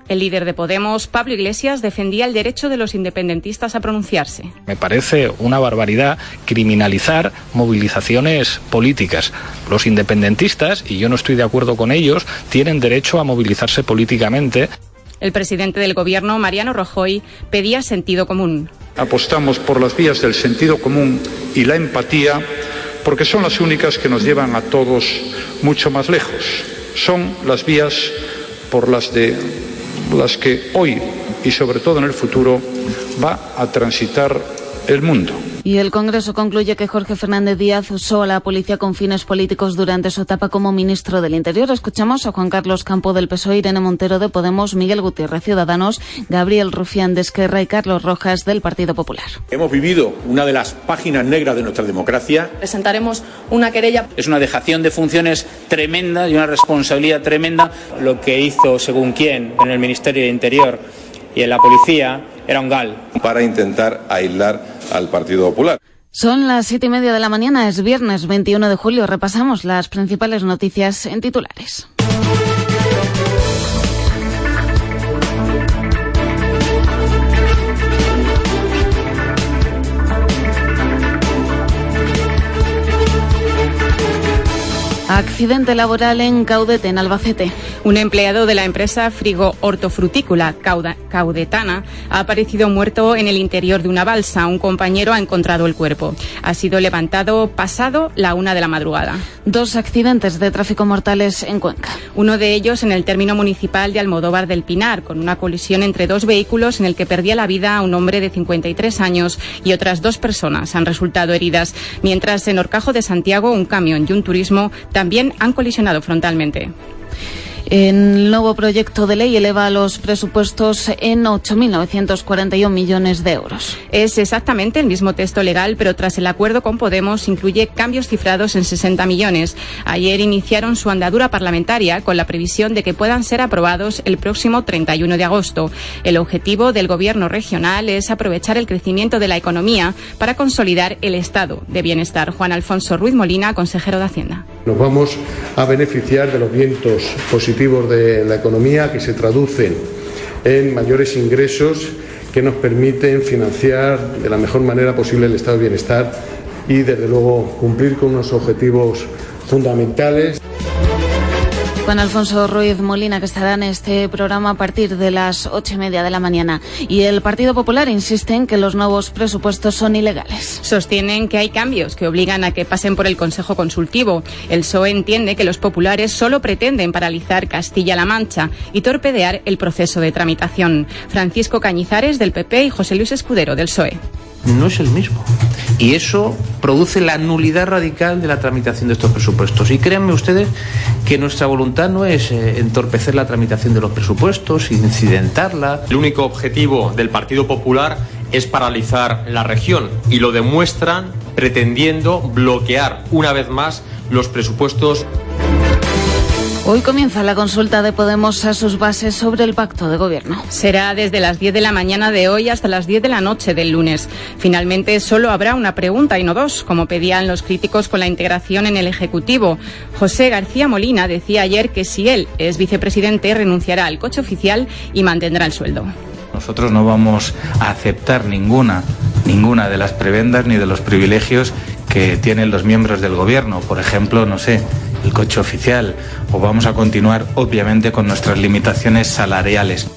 El líder de Podemos, Pablo Iglesias, defendía el derecho de los independentistas a pronunciarse. Me parece una barbaridad criminalizar movilizaciones políticas. Los independentistas, y yo no estoy de acuerdo con ellos, tienen derecho a movilizarse políticamente. El presidente del Gobierno, Mariano Rajoy, pedía sentido común. Apostamos por las vías del sentido común y la empatía porque son las únicas que nos llevan a todos mucho más lejos. Son las vías por las que hoy y sobre todo en el futuro va a transitar el mundo. Y el Congreso concluye que Jorge Fernández Díaz usó a la policía con fines políticos durante su etapa como ministro del Interior. Escuchamos a Juan Carlos Campo del PSOE, Irene Montero de Podemos, Miguel Gutiérrez Ciudadanos, Gabriel Rufián de Esquerra y Carlos Rojas del Partido Popular. Hemos vivido una de las páginas negras de nuestra democracia. Presentaremos una querella. Es una dejación de funciones tremenda y una responsabilidad tremenda. Lo que hizo según quién en el Ministerio de Interior y en la policía era un gal. Para intentar aislar al Partido Popular. Son las 7:30 de la mañana, es viernes 21 de julio. Repasamos las principales noticias en titulares. Accidente laboral en Caudete, en Albacete. Un empleado de la empresa Frigo Hortofrutícola Caudetana ha aparecido muerto en el interior de una balsa. Un compañero ha encontrado el cuerpo. Ha sido levantado pasado la 1 de la madrugada. 2 accidentes de tráfico mortales en Cuenca. Uno de ellos en el término municipal de Almodóvar del Pinar, con una colisión entre 2 vehículos en el que perdía la vida un hombre de 53 años y otras 2 personas han resultado heridas. Mientras en Horcajo de Santiago, un camión y un turismo también han colisionado frontalmente. El nuevo proyecto de ley eleva los presupuestos en 8.941 millones de euros. Es exactamente el mismo texto legal, pero tras el acuerdo con Podemos incluye cambios cifrados en 60 millones. Ayer iniciaron su andadura parlamentaria con la previsión de que puedan ser aprobados el próximo 31 de agosto. El objetivo del Gobierno regional es aprovechar el crecimiento de la economía para consolidar el estado de bienestar. Juan Alfonso Ruiz Molina, consejero de Hacienda. Nos vamos a beneficiar de los vientos positivos de la economía que se traducen en mayores ingresos que nos permiten financiar de la mejor manera posible el estado de bienestar y, desde luego, cumplir con unos objetivos fundamentales. Juan Alfonso Ruiz Molina, que estará en este programa a partir de las 8:30 de la mañana. Y el Partido Popular insiste en que los nuevos presupuestos son ilegales. Sostienen que hay cambios que obligan a que pasen por el Consejo Consultivo. El PSOE entiende que los populares solo pretenden paralizar Castilla-La Mancha y torpedear el proceso de tramitación. Francisco Cañizares, del PP, y José Luis Escudero, del PSOE. No es el mismo. Y eso produce la nulidad radical de la tramitación de estos presupuestos. Y créanme ustedes que nuestra voluntad no es entorpecer la tramitación de los presupuestos, incidentarla. El único objetivo del Partido Popular es paralizar la región y lo demuestran pretendiendo bloquear una vez más los presupuestos. Hoy comienza la consulta de Podemos a sus bases sobre el pacto de gobierno. Será desde las 10 de la mañana de hoy hasta las 10 de la noche del lunes. Finalmente, solo habrá una pregunta y no 2, como pedían los críticos con la integración en el Ejecutivo. José García Molina decía ayer que si él es vicepresidente, renunciará al coche oficial y mantendrá el sueldo. Nosotros no vamos a aceptar ninguna de las prebendas ni de los privilegios que tienen los miembros del gobierno. Por ejemplo, no sé, el coche oficial, o vamos a continuar obviamente con nuestras limitaciones salariales.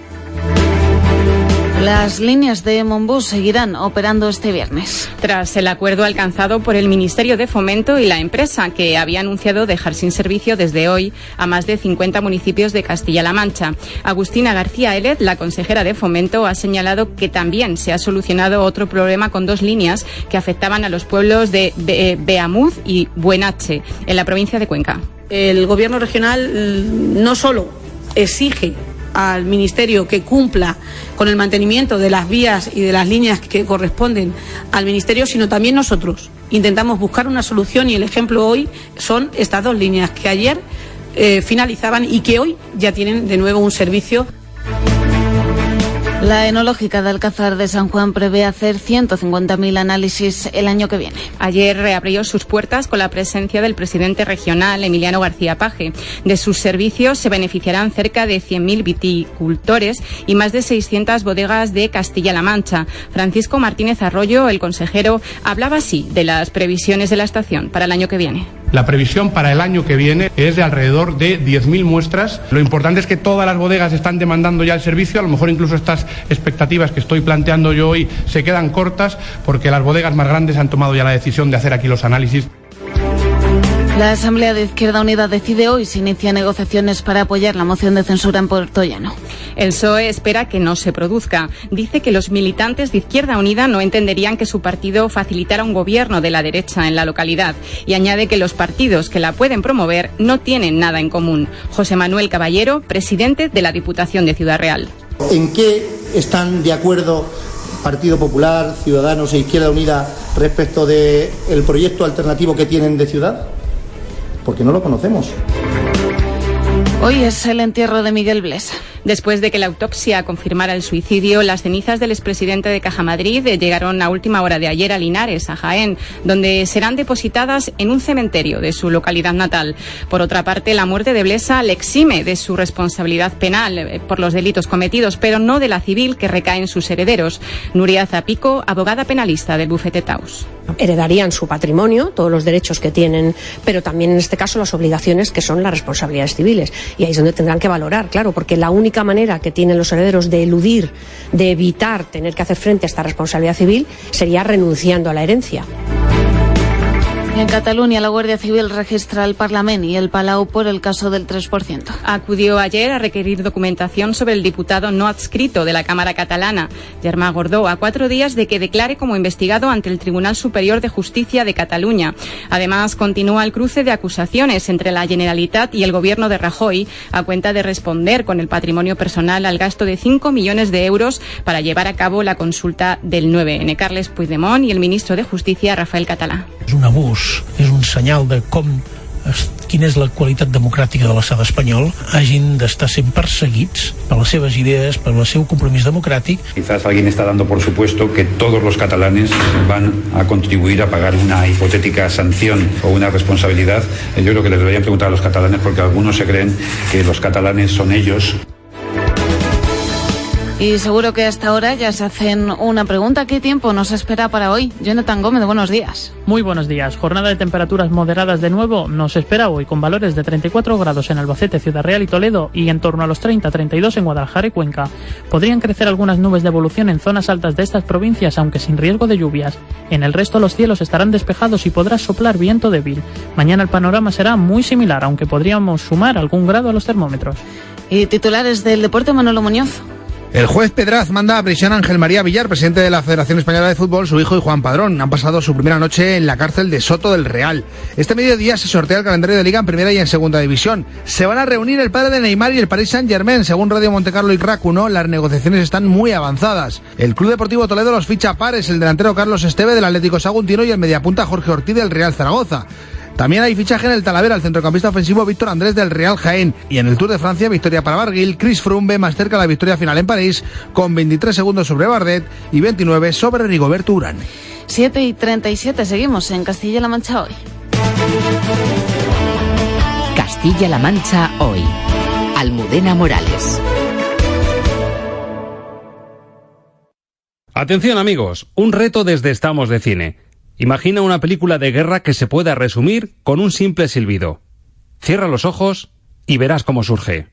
Las líneas de Monbús seguirán operando este viernes. Tras el acuerdo alcanzado por el Ministerio de Fomento y la empresa, que había anunciado dejar sin servicio desde hoy a más de 50 municipios de Castilla-La Mancha. Agustina García Élez, la consejera de Fomento, ha señalado que también se ha solucionado otro problema con 2 líneas que afectaban a los pueblos de Beamuz y Buenache, en la provincia de Cuenca. El Gobierno regional no solo exige al Ministerio que cumpla con el mantenimiento de las vías y de las líneas que corresponden al Ministerio, sino también nosotros intentamos buscar una solución, y el ejemplo hoy son estas 2 líneas que ayer finalizaban y que hoy ya tienen de nuevo un servicio. La Enológica de Alcázar de San Juan prevé hacer 150.000 análisis el año que viene. Ayer reabrió sus puertas con la presencia del presidente regional, Emiliano García Paje. De sus servicios se beneficiarán cerca de 100.000 viticultores y más de 600 bodegas de Castilla-La Mancha. Francisco Martínez Arroyo, el consejero, hablaba así de las previsiones de la estación para el año que viene. La previsión para el año que viene es de alrededor de 10.000 muestras. Lo importante es que todas las bodegas están demandando ya el servicio. A lo mejor incluso estas expectativas que estoy planteando yo hoy se quedan cortas porque las bodegas más grandes han tomado ya la decisión de hacer aquí los análisis. La Asamblea de Izquierda Unida decide hoy si inicia negociaciones para apoyar la moción de censura en Puertollano. El PSOE espera que no se produzca. Dice que los militantes de Izquierda Unida no entenderían que su partido facilitara un gobierno de la derecha en la localidad y añade que los partidos que la pueden promover no tienen nada en común. José Manuel Caballero, presidente de la Diputación de Ciudad Real. ¿En qué están de acuerdo Partido Popular, Ciudadanos e Izquierda Unida respecto del proyecto alternativo que tienen de ciudad? Porque no lo conocemos. Hoy es el entierro de Miguel Blesa. Después de que la autopsia confirmara el suicidio, las cenizas del expresidente de Caja Madrid llegaron a última hora de ayer a Linares, a Jaén, donde serán depositadas en un cementerio de su localidad natal. Por otra parte, la muerte de Blesa le exime de su responsabilidad penal por los delitos cometidos, pero no de la civil que recae en sus herederos. Nuria Zapico, abogada penalista del bufete Taus. Heredarían su patrimonio, todos los derechos que tienen, pero también en este caso las obligaciones que son las responsabilidades civiles. Y ahí es donde tendrán que valorar, claro, porque la única manera que tienen los herederos de eludir, de evitar tener que hacer frente a esta responsabilidad civil sería renunciando a la herencia. En Cataluña, la Guardia Civil registra el Parlament y el Palau por el caso del 3%. Acudió ayer a requerir documentación sobre el diputado no adscrito de la Cámara catalana, Germà Gordó, a 4 días de que declare como investigado ante el Tribunal Superior de Justicia de Cataluña. Además, continúa el cruce de acusaciones entre la Generalitat y el gobierno de Rajoy a cuenta de responder con el patrimonio personal al gasto de 5 millones de euros para llevar a cabo la consulta del 9N. Carles Puigdemont y el ministro de Justicia, Rafael Català. És un abús, és un senyal de quina és la qualitat democràtica de l'estat espanyol, hagin d'estar sent perseguits per les seves idees, per el seu compromís democràtic. Quizás alguien está dando por supuesto que todos los catalanes van a contribuir a pagar una hipotética sanción o una responsabilidad. Yo creo que les deberían preguntar a los catalanes porque algunos se creen que los catalanes son ellos. Y seguro que hasta ahora ya se hacen una pregunta. ¿Qué tiempo nos espera para hoy? Jonathan Gómez, buenos días. Muy buenos días. Jornada de temperaturas moderadas de nuevo nos espera hoy, con valores de 34 grados en Albacete, Ciudad Real y Toledo, y en torno a los 30-32 en Guadalajara y Cuenca. Podrían crecer algunas nubes de evolución en zonas altas de estas provincias, aunque sin riesgo de lluvias. En el resto los cielos estarán despejados y podrá soplar viento débil. Mañana el panorama será muy similar, aunque podríamos sumar algún grado a los termómetros. Y titulares del deporte, Manolo Muñoz. El juez Pedraz manda a prisión a Ángel María Villar, presidente de la Federación Española de Fútbol, su hijo y Juan Padrón. Han pasado su primera noche en la cárcel de Soto del Real. Este mediodía se sortea el calendario de Liga en Primera y en Segunda División. Se van a reunir el padre de Neymar y el Paris Saint-Germain. Según Radio Montecarlo y RAC 1, las negociaciones están muy avanzadas. El Club Deportivo Toledo los ficha a pares, el delantero Carlos Esteve del Atlético Saguntino y el mediapunta Jorge Ortiz del Real Zaragoza. También hay fichaje en el Talavera, el centrocampista ofensivo Víctor Andrés del Real Jaén. Y en el Tour de Francia, victoria para Barguil. Chris Froome ve más cerca la victoria final en París, con 23 segundos sobre Bardet y 29 sobre Rigoberto Urán. 7:37, seguimos en Castilla-La Mancha hoy. Castilla-La Mancha hoy. Almudena Morales. Atención amigos, un reto desde Estamos de Cine. Imagina una película de guerra que se pueda resumir con un simple silbido. Cierra los ojos y verás cómo surge.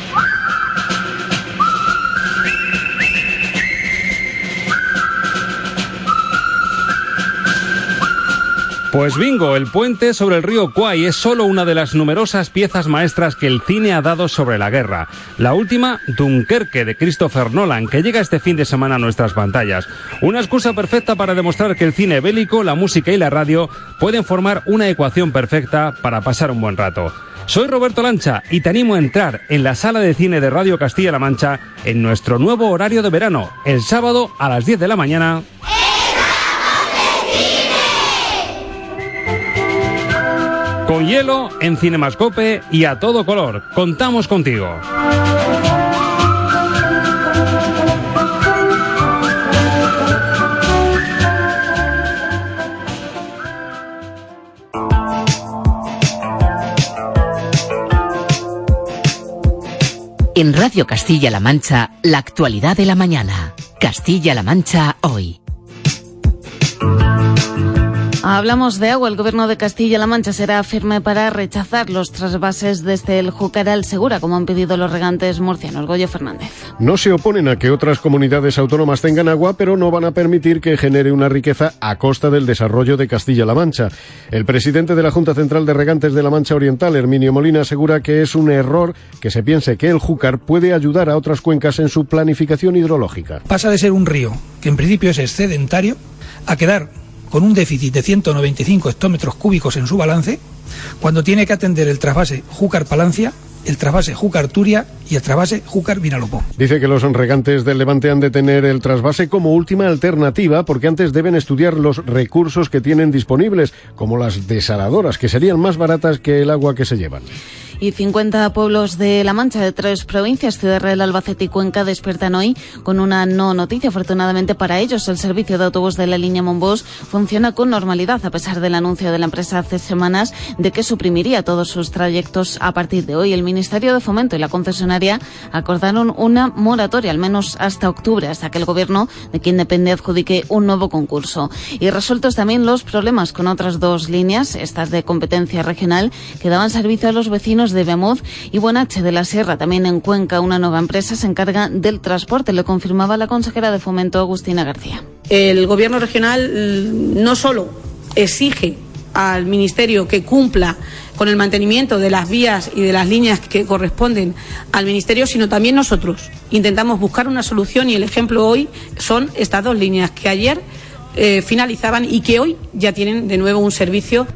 Pues bingo, El puente sobre el río Kwai es solo una de las numerosas piezas maestras que el cine ha dado sobre la guerra. La última, Dunkerque, de Christopher Nolan, que llega este fin de semana a nuestras pantallas. Una excusa perfecta para demostrar que el cine bélico, la música y la radio pueden formar una ecuación perfecta para pasar un buen rato. Soy Roberto Lancha y te animo a entrar en la sala de cine de Radio Castilla-La Mancha en nuestro nuevo horario de verano, el sábado a las 10 de la mañana. Con hielo, en Cinemascope y a todo color. Contamos contigo. En Radio Castilla-La Mancha, la actualidad de la mañana. Castilla-La Mancha hoy. Hablamos de agua. El Gobierno de Castilla-La Mancha será firme para rechazar los trasvases desde el Júcar al Segura, como han pedido los regantes murcianos. Goyo Fernández. No se oponen a que otras comunidades autónomas tengan agua, pero no van a permitir que genere una riqueza a costa del desarrollo de Castilla-La Mancha. El presidente de la Junta Central de Regantes de la Mancha Oriental, Herminio Molina, asegura que es un error que se piense que el Júcar puede ayudar a otras cuencas en su planificación hidrológica. Pasa de ser un río, que en principio es excedentario, a quedar con un déficit de 195 hectómetros cúbicos en su balance, cuando tiene que atender el trasvase Júcar-Palancia, el trasvase Júcar-Turia y el trasvase Júcar-Vinalopó. Dice que los regantes del Levante han de tener el trasvase como última alternativa, porque antes deben estudiar los recursos que tienen disponibles, como las desaladoras, que serían más baratas que el agua que se llevan. Y 50 pueblos de La Mancha, de 3 provincias, Ciudad Real, Albacete y Cuenca, despiertan hoy con una no noticia. Afortunadamente para ellos, el servicio de autobús de la línea Monbús funciona con normalidad, a pesar del anuncio de la empresa hace semanas de que suprimiría todos sus trayectos a partir de hoy. El Ministerio de Fomento y la concesionaria acordaron una moratoria, al menos hasta octubre, hasta que el Gobierno, de quien depende, adjudique un nuevo concurso. Y resueltos también los problemas con otras 2 líneas, estas de competencia regional, que daban servicio a los vecinos de Beamuz y Buenache de la Sierra. También en Cuenca, una nueva empresa se encarga del transporte, lo confirmaba la consejera de Fomento, Agustina García. El Gobierno regional no solo exige al Ministerio que cumpla con el mantenimiento de las vías y de las líneas que corresponden al Ministerio, sino también nosotros intentamos buscar una solución, y el ejemplo hoy son estas 2 líneas que ayer finalizaban y que hoy ya tienen de nuevo un servicio.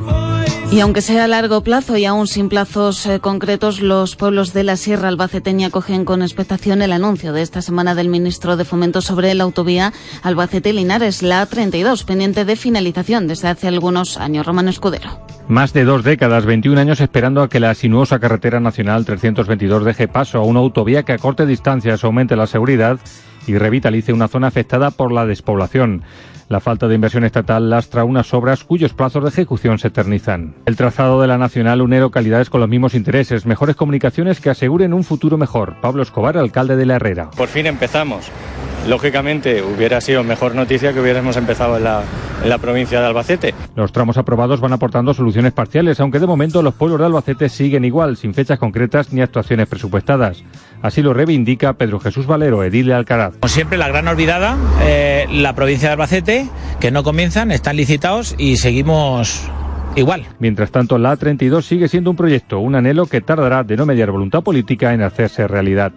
Y aunque sea a largo plazo y aún sin plazos concretos, los pueblos de la Sierra albaceteña acogen con expectación el anuncio de esta semana del ministro de Fomento sobre la autovía Albacete-Linares, la A32, pendiente de finalización desde hace algunos años. Romano Escudero. Más de 2 décadas, 21 años esperando a que la sinuosa carretera nacional 322 deje paso a una autovía que acorte distancias, aumente la seguridad y revitalice una zona afectada por la despoblación. La falta de inversión estatal lastra unas obras cuyos plazos de ejecución se eternizan. El trazado de la nacional une localidades con los mismos intereses, mejores comunicaciones que aseguren un futuro mejor. Pablo Escobar, alcalde de La Herrera. Por fin empezamos. Lógicamente hubiera sido mejor noticia que hubiéramos empezado en la provincia de Albacete. Los tramos aprobados van aportando soluciones parciales, aunque de momento los pueblos de Albacete siguen igual, sin fechas concretas ni actuaciones presupuestadas. Así lo reivindica Pedro Jesús Valero, edil de Alcaraz. Como siempre, la gran olvidada, la provincia de Albacete, que no comienzan, están licitados y seguimos igual. Mientras tanto, la A32 sigue siendo un proyecto, un anhelo que tardará, de no mediar voluntad política, en hacerse realidad.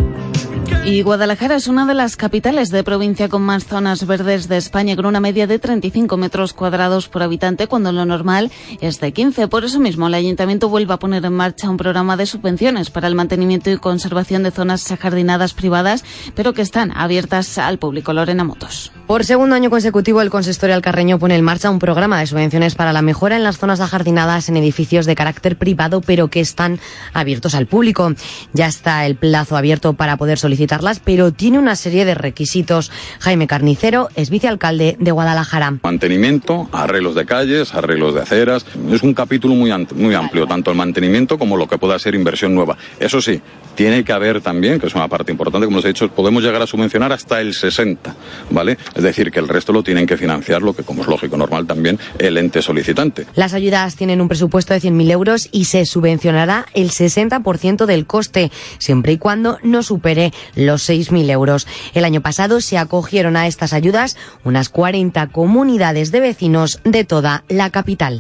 Y Guadalajara es una de las capitales de provincia con más zonas verdes de España, con una media de 35 metros cuadrados por habitante, cuando lo normal es de 15. Por eso mismo, el Ayuntamiento vuelve a poner en marcha un programa de subvenciones para el mantenimiento y conservación de zonas ajardinadas privadas, pero que están abiertas al público. Lorena Motos. Por segundo año consecutivo, el consistorio alcarreño pone en marcha un programa de subvenciones para la mejora en las zonas ajardinadas en edificios de carácter privado, pero que están abiertos al público. Ya está el plazo abierto para poder solicitarlas, pero tiene una serie de requisitos. Jaime Carnicero es vicealcalde de Guadalajara. Mantenimiento, arreglos de calles, arreglos de aceras. Es un capítulo muy amplio, tanto el mantenimiento como lo que pueda ser inversión nueva. Eso sí, tiene que haber también, que es una parte importante, como os he dicho, podemos llegar a subvencionar hasta el 60, ¿vale? Es decir, que el resto lo tienen que financiar, lo que, como es lógico, normal también, el ente solicitante. Las ayudas tienen un presupuesto de 100.000 euros y se subvencionará el 60% del coste, siempre y cuando no supere los 6.000 euros. El año pasado se acogieron a estas ayudas unas 40 comunidades de vecinos de toda la capital.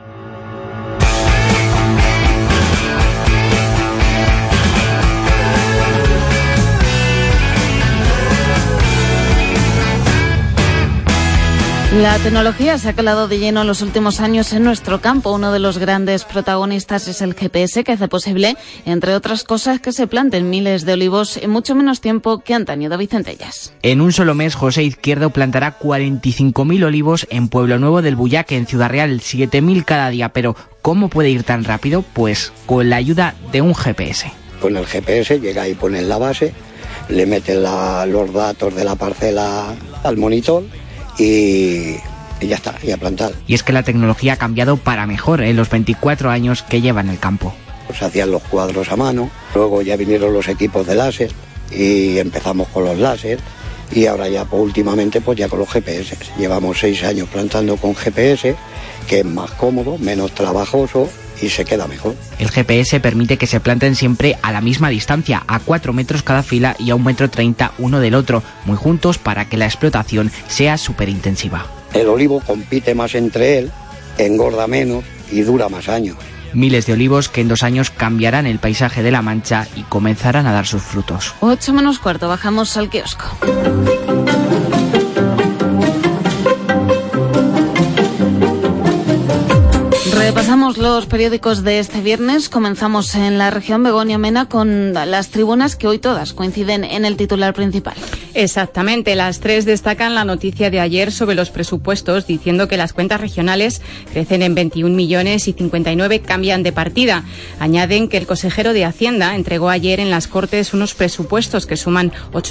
La tecnología se ha calado de lleno en los últimos años en nuestro campo. Uno de los grandes protagonistas es el GPS, que hace posible, entre otras cosas, que se planten miles de olivos en mucho menos tiempo que antaño. David Centellas. En un solo mes, José Izquierdo plantará 45.000 olivos en Pueblo Nuevo del Bullaque, en Ciudad Real, 7.000 cada día. Pero, ¿cómo puede ir tan rápido? Pues con la ayuda de un GPS. Con el GPS llega y pone en la base, le mete los datos de la parcela al monitor y ya está, y a plantar. Y es que la tecnología ha cambiado para mejor en los 24 años que lleva en el campo. Pues hacían los cuadros a mano, Luego ya vinieron los equipos de láser y empezamos con los láser. Y ahora ya últimamente pues ya con los GPS. Llevamos 6 años plantando con GPS, que es más cómodo, menos trabajoso y se queda mejor. El GPS permite que se planten siempre a la misma distancia, a 4 metros cada fila y a 1,30 m uno del otro, muy juntos para que la explotación sea súper intensiva. El olivo compite más entre él, engorda menos y dura más años. Miles de olivos que en 2 años cambiarán el paisaje de La Mancha y comenzarán a dar sus frutos. 8 menos cuarto, bajamos al kiosco. Repasamos los periódicos de este viernes. Comenzamos en la región Begoña-Mena con las tribunas que hoy todas coinciden en el titular principal. Exactamente, las 3 destacan la noticia de ayer sobre los presupuestos, diciendo que las cuentas regionales crecen en 21 millones y 59 cambian de partida. Añaden que el consejero de Hacienda entregó ayer en las Cortes unos presupuestos que suman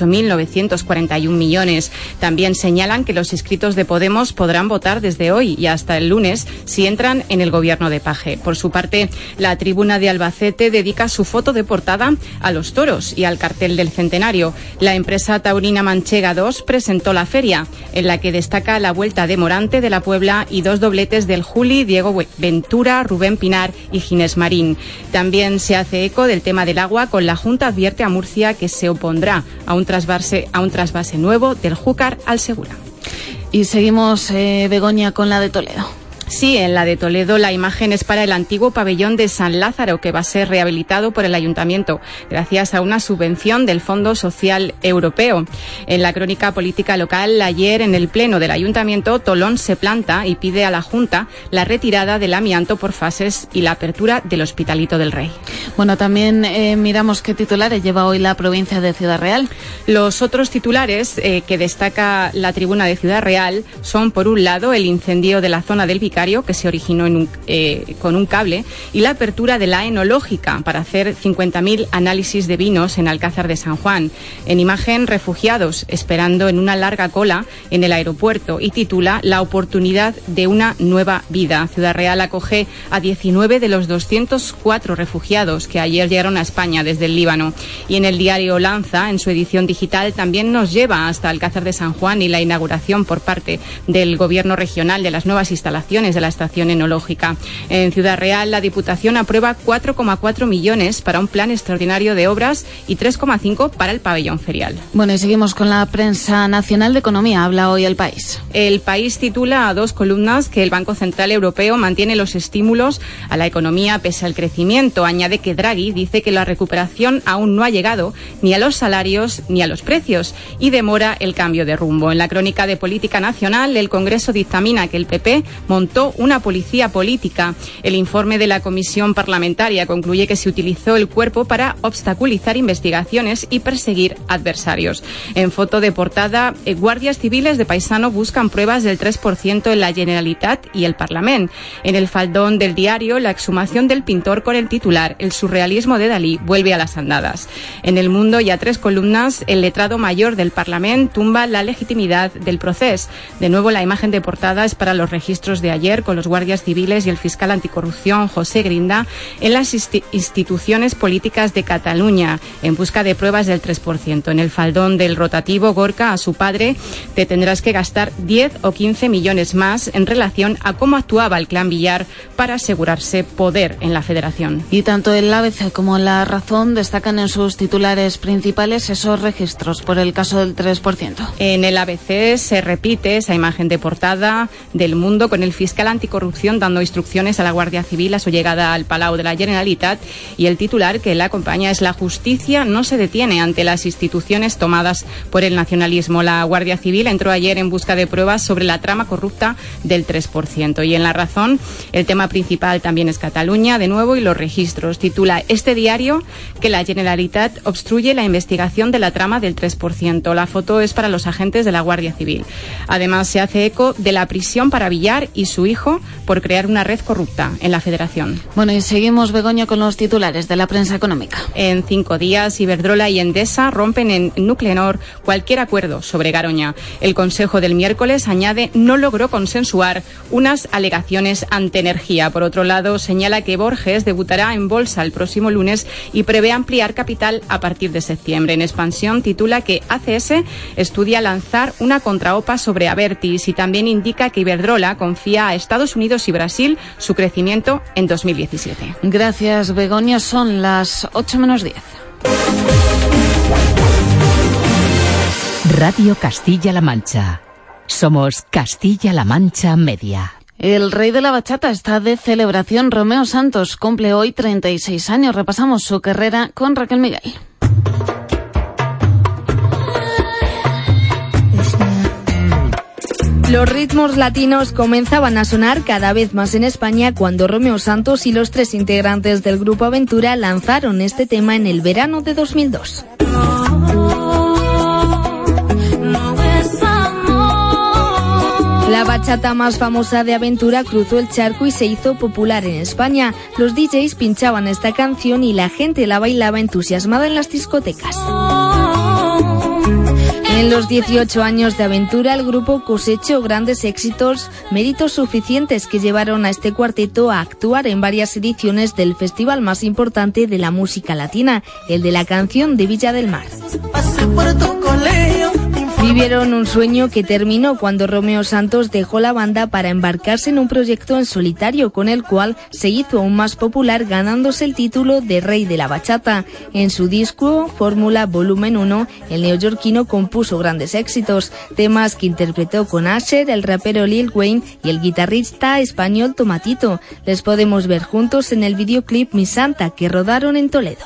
8.941 millones. También señalan que los inscritos de Podemos podrán votar desde hoy y hasta el lunes si entran en el gobierno de Paje. Por su parte, la tribuna de Albacete dedica su foto de portada a los toros y al cartel del centenario. La empresa taurina Manchega 2 presentó la feria, en la que destaca la vuelta de Morante de la Puebla y 2 dobletes del Juli, Diego Ventura, Rubén Pinar y Ginés Marín. También se hace eco del tema del agua, con la Junta advierte a Murcia que se opondrá a un trasvase nuevo del Júcar al Segura. Y seguimos, Begoña, con la de Toledo. Sí, en la de Toledo la imagen es para el antiguo pabellón de San Lázaro, que va a ser rehabilitado por el ayuntamiento gracias a una subvención del Fondo Social Europeo. En la crónica política local, ayer en el pleno del ayuntamiento, Tolón se planta y pide a la Junta la retirada del amianto por fases y la apertura del Hospitalito del Rey. Bueno, también miramos qué titulares lleva hoy la provincia de Ciudad Real. Los otros titulares que destaca la tribuna de Ciudad Real son, por un lado, el incendio de la zona del Vicario, que se originó con un cable, y la apertura de la enológica para hacer 50.000 análisis de vinos en Alcázar de San Juan. En imagen, refugiados esperando en una larga cola en el aeropuerto, y titula La oportunidad de una nueva vida. Ciudad Real acoge a 19 de los 204 refugiados que ayer llegaron a España desde el Líbano. Y en el diario Lanza, en su edición digital, también nos lleva hasta Alcázar de San Juan y la inauguración por parte del Gobierno regional de las nuevas instalaciones de la estación enológica. En Ciudad Real, la Diputación aprueba 4,4 millones para un plan extraordinario de obras y 3,5 para el pabellón ferial. Bueno, y seguimos con la prensa nacional de economía. Habla hoy El País. El País titula a 2 columnas que el Banco Central Europeo mantiene los estímulos a la economía pese al crecimiento. Añade que Draghi dice que la recuperación aún no ha llegado ni a los salarios ni a los precios y demora el cambio de rumbo. En la crónica de política nacional, el Congreso dictamina que el PP montó una policía política. El informe de la Comisión Parlamentaria concluye que se utilizó el cuerpo para obstaculizar investigaciones y perseguir adversarios. En foto de portada, guardias civiles de paisano buscan pruebas del 3% en la Generalitat y el Parlament. En el faldón del diario, la exhumación del pintor con el titular El surrealismo de Dalí vuelve a las andadas. En El Mundo, y a 3 columnas, el letrado mayor del Parlament tumba la legitimidad del proceso. De nuevo, la imagen de portada es para los registros de ayer, con los guardias civiles y el fiscal anticorrupción José Grinda en las instituciones políticas de Cataluña en busca de pruebas del 3%. En el faldón del rotativo, Gorka a su padre: te tendrás que gastar 10 o 15 millones más, en relación a cómo actuaba el clan Villar para asegurarse poder en la federación. Y tanto el ABC como La Razón destacan en sus titulares principales esos registros por el caso del 3%. En el ABC se repite esa imagen de portada del Mundo, con el fiscal anticorrupción dando instrucciones a la Guardia Civil a su llegada al Palau de la Generalitat, y el titular que la acompaña es: la justicia no se detiene ante las instituciones tomadas por el nacionalismo. La Guardia Civil entró ayer en busca de pruebas sobre la trama corrupta del 3%. Y en La Razón, el tema principal también es Cataluña, de nuevo, y los registros. Titula este diario que la Generalitat obstruye la investigación de la trama del 3%. La foto es para los agentes de la Guardia Civil. Además, se hace eco de la prisión para Villar y su su hijo por crear una red corrupta en la Federación. Bueno, y seguimos, Begoña, con los titulares de la prensa económica. En 5 días, Iberdrola y Endesa rompen en Nuclenor cualquier acuerdo sobre Garoña. El Consejo del miércoles, añade, no logró consensuar unas alegaciones ante Energía. Por otro lado, señala que Borges debutará en bolsa el próximo lunes y prevé ampliar capital a partir de septiembre. En Expansión titula que ACS estudia lanzar una contraopa sobre Abertis y también indica que Iberdrola confía a Estados Unidos y Brasil su crecimiento en 2017. Gracias, Begoña. Son las 8 menos 10. Radio Castilla-La Mancha. Somos Castilla-La Mancha Media. El rey de la bachata está de celebración. Romeo Santos cumple hoy 36 años. Repasamos su carrera con Raquel Miguel. Los ritmos latinos comenzaban a sonar cada vez más en España cuando Romeo Santos y los 3 integrantes del grupo Aventura lanzaron este tema en el verano de 2002. La bachata más famosa de Aventura cruzó el charco y se hizo popular en España. Los DJs pinchaban esta canción y la gente la bailaba entusiasmada en las discotecas. En los 18 años de Aventura, el grupo cosechó grandes éxitos, méritos suficientes que llevaron a este cuarteto a actuar en varias ediciones del festival más importante de la música latina, el de la canción de Villa del Mar. Vivieron un sueño que terminó cuando Romeo Santos dejó la banda para embarcarse en un proyecto en solitario con el cual se hizo aún más popular, ganándose el título de Rey de la Bachata. En su disco Fórmula Volumen 1, el neoyorquino compuso grandes éxitos, temas que interpretó con Usher, el rapero Lil Wayne y el guitarrista español Tomatito. Les podemos ver juntos en el videoclip Mi Santa que rodaron en Toledo.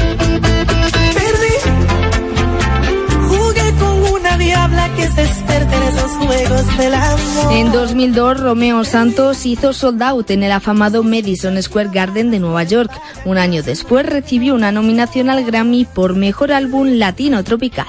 En 2002, Romeo Santos hizo sold out en el afamado Madison Square Garden de Nueva York. Un año después recibió una nominación al Grammy por Mejor Álbum Latino Tropical.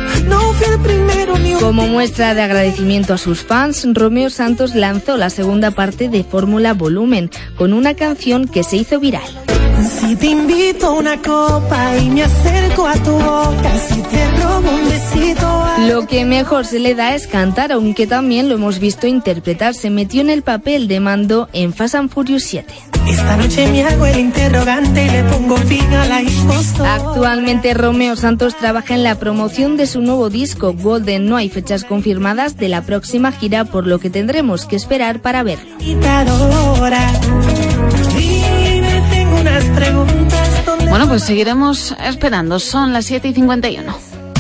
Como muestra de agradecimiento a sus fans, Romeo Santos lanzó la segunda parte de Fórmula Volumen, con una canción que se hizo viral. Si te invito a una copa y me acerco a tu boca, si te robo un besito. Lo que mejor se le da es cantar, aunque también lo hemos visto interpretar. Se metió en el papel de Mando en Fast and Furious 7. Esta noche me hago el interrogante y le pongo fin a la impostora. Actualmente Romeo Santos trabaja en la promoción de su nuevo disco Golden. No hay fechas confirmadas de la próxima gira, por lo que tendremos que esperar para verlo. Bueno, pues seguiremos esperando. Son las 7:51.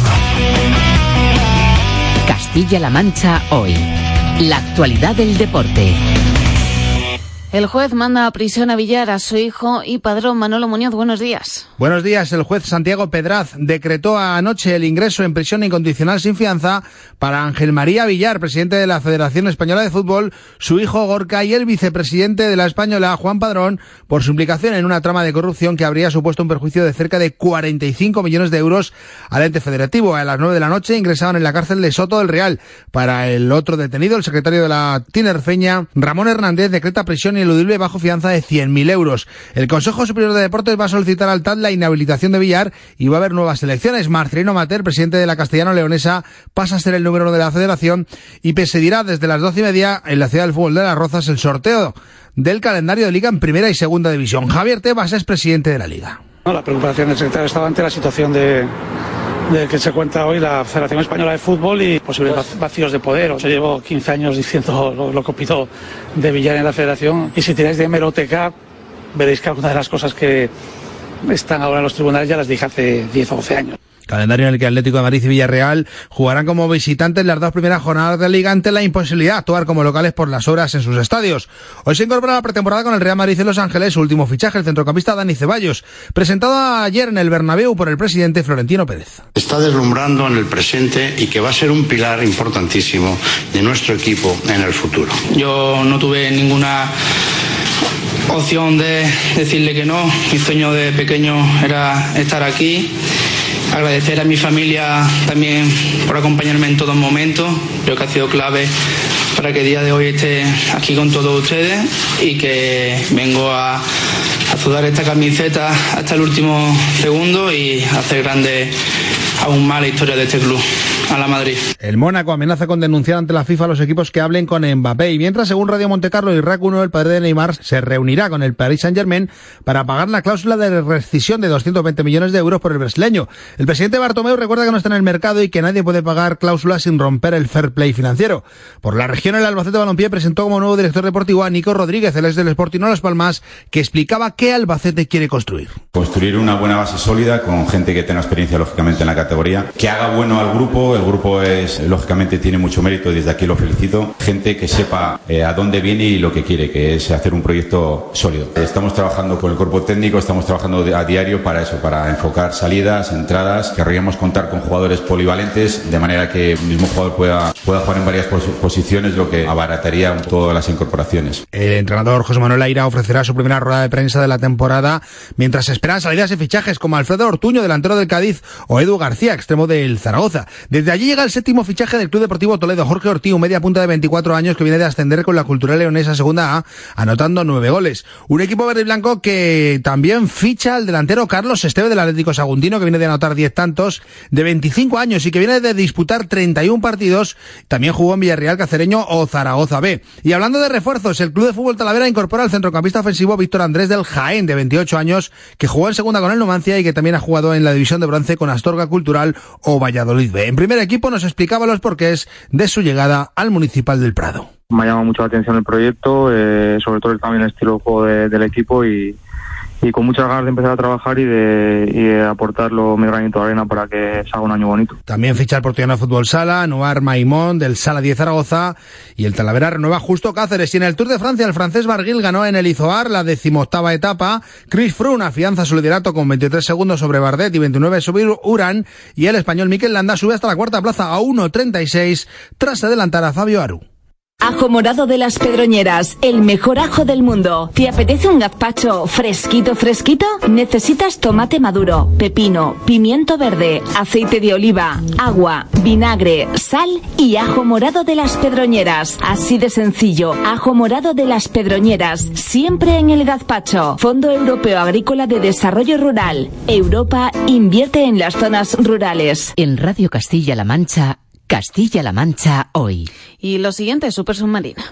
Castilla-La Mancha hoy. La actualidad del deporte. El juez manda a prisión a Villar a su hijo y padrón. Manolo Muñoz, buenos días. Buenos días. El juez Santiago Pedraz decretó anoche el ingreso en prisión incondicional sin fianza para Ángel María Villar, presidente de la Federación Española de Fútbol, su hijo Gorka y el vicepresidente de la Española, Juan Padrón, por su implicación en una trama de corrupción que habría supuesto un perjuicio de cerca de 45 millones de euros al ente federativo. A las 9 de la noche ingresaban en la cárcel de Soto del Real. Para el otro detenido, el secretario de la Tinerfeña, Ramón Hernández, decreta prisión ineludible bajo fianza de 100.000 euros. El Consejo Superior de Deportes va a solicitar al TAD la inhabilitación de Villar y va a haber nuevas elecciones. Marcelino Mater, presidente de la Castellano-Leonesa, pasa a ser el número 1 de la federación y pedirá desde las 12:30 en la Ciudad del Fútbol de Las Rozas el sorteo del calendario de Liga en Primera y Segunda División. Javier Tebas es presidente de la Liga. La preocupación del secretario estaba ante la situación de que se cuenta hoy la Federación Española de Fútbol y posibles vacíos de poder. Yo llevo 15 años diciendo lo que opino de Villar en la Federación, y si tiráis de hemeroteca veréis que algunas de las cosas que están ahora en los tribunales ya las dije hace 10 o 12 años. Calendario en el que Atlético de Madrid y Villarreal jugarán como visitantes las 2 primeras jornadas de Liga ante la imposibilidad de actuar como locales por las horas en sus estadios. Hoy se incorpora a la pretemporada con el Real Madrid en Los Ángeles su último fichaje, el centrocampista Dani Ceballos, presentado ayer en el Bernabéu por el presidente Florentino Pérez. Está deslumbrando en el presente y que va a ser un pilar importantísimo de nuestro equipo en el futuro. Yo no tuve ninguna opción de decirle que no. Mi sueño de pequeño era estar aquí. Agradecer a mi familia también por acompañarme en todo momento. Creo que ha sido clave para que el día de hoy esté aquí con todos ustedes y que vengo a sudar esta camiseta hasta el último segundo y hacer grande aún más la historia de este club. A la Madrid. El Mónaco amenaza con denunciar ante la FIFA a los equipos que hablen con Mbappé, y mientras, según Radio Montecarlo y RAC 1, el padre de Neymar se reunirá con el Paris Saint-Germain para pagar la cláusula de rescisión de 220 millones de euros por el brasileño. El presidente Bartomeu recuerda que no está en el mercado y que nadie puede pagar cláusulas sin romper el fair play financiero. Por la región, el Albacete Balompié presentó como nuevo director deportivo a Nico Rodríguez, el ex del Sporting Las Palmas, que explicaba qué Albacete quiere construir. Construir una buena base sólida con gente que tenga experiencia, lógicamente, en la categoría, que haga bueno al grupo. El grupo lógicamente tiene mucho mérito y desde aquí lo felicito. Gente que sepa a dónde viene y lo que quiere, que es hacer un proyecto sólido. Estamos trabajando con el cuerpo técnico, estamos trabajando a diario para eso, para enfocar salidas, entradas. Querríamos contar con jugadores polivalentes, de manera que el mismo jugador pueda jugar en varias posiciones, lo que abarataría todas las incorporaciones. El entrenador José Manuel Aira ofrecerá su primera rueda de prensa de la temporada, mientras se esperan salidas y fichajes como Alfredo Ortuño, delantero del Cádiz, o Edu García, extremo del Zaragoza. Desde allí llega el séptimo fichaje del Club Deportivo Toledo, Jorge Ortí, un media punta de 24 años que viene de ascender con la Cultural Leonesa Segunda A, anotando 9 goles. Un equipo verde y blanco que también ficha al delantero Carlos Esteve del Atlético Saguntino, que viene de anotar 10 tantos, de 25 años y que viene de disputar 31 partidos. También jugó en Villarreal, Cacereño o Zaragoza B. Y hablando de refuerzos, el Club de Fútbol Talavera incorpora al centrocampista ofensivo Víctor Andrés del Jaén, de 28 años, que jugó en segunda con el Numancia y que también ha jugado en la división de bronce con Astorga Cultural o Valladolid B. En primer equipo nos explicaba los porqués de su llegada al Municipal del Prado. Me ha llamado mucho la atención el proyecto, sobre todo también el estilo de juego del equipo y con muchas ganas de empezar a trabajar y de aportar mi granito de arena para que se haga un año bonito. También ficha el Portiano Fútbol Sala, Noar Maimón del Sala 10 Zaragoza, y el Talavera renueva Justo Cáceres. Y en el Tour de Francia, el francés Barguil ganó en el Izoar la 18ª etapa. Chris Froome afianza su liderato con 23 segundos sobre Bardet y 29 sobre Urán, y el español Mikel Landa sube hasta la cuarta plaza a 1.36 tras adelantar a Fabio Aru. Ajo morado de Las Pedroñeras, el mejor ajo del mundo. ¿Te apetece un gazpacho fresquito? Necesitas tomate maduro, pepino, pimiento verde, aceite de oliva, agua, vinagre, sal y ajo morado de Las Pedroñeras. Así de sencillo, ajo morado de Las Pedroñeras, siempre en el gazpacho. Fondo Europeo Agrícola de Desarrollo Rural. Europa invierte en las zonas rurales. En Radio Castilla-La Mancha, Castilla-La Mancha hoy. Y lo siguiente es Super Submarina.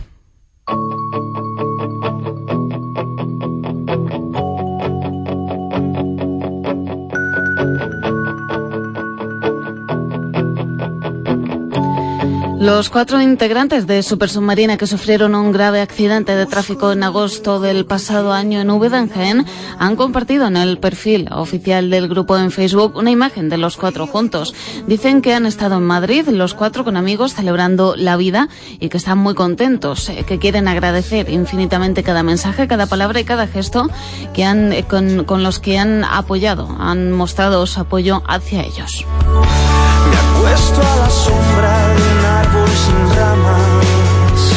Los 4 integrantes de Supersubmarina que sufrieron un grave accidente de tráfico en agosto del pasado año en Úbeda, en Jaén, han compartido en el perfil oficial del grupo en Facebook una imagen de los 4 juntos. Dicen que han estado en Madrid, los 4 con amigos, celebrando la vida y que están muy contentos, que quieren agradecer infinitamente cada mensaje, cada palabra y cada gesto que con los que han apoyado, han mostrado su apoyo hacia ellos. Me acuesto a la sombra de un árbol sin ramas.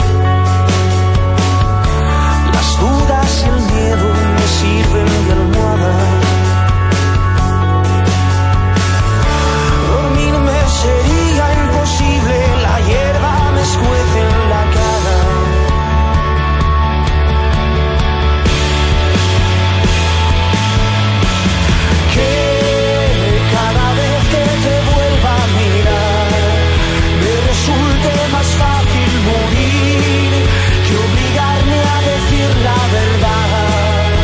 Las dudas y el miedo me sirven de almohada. Dormirme sería imposible, la hierba me escuece en la cara. Que cada vez que te vuelva a mirar me resulte más fácil morir que obligarme a decir la verdad.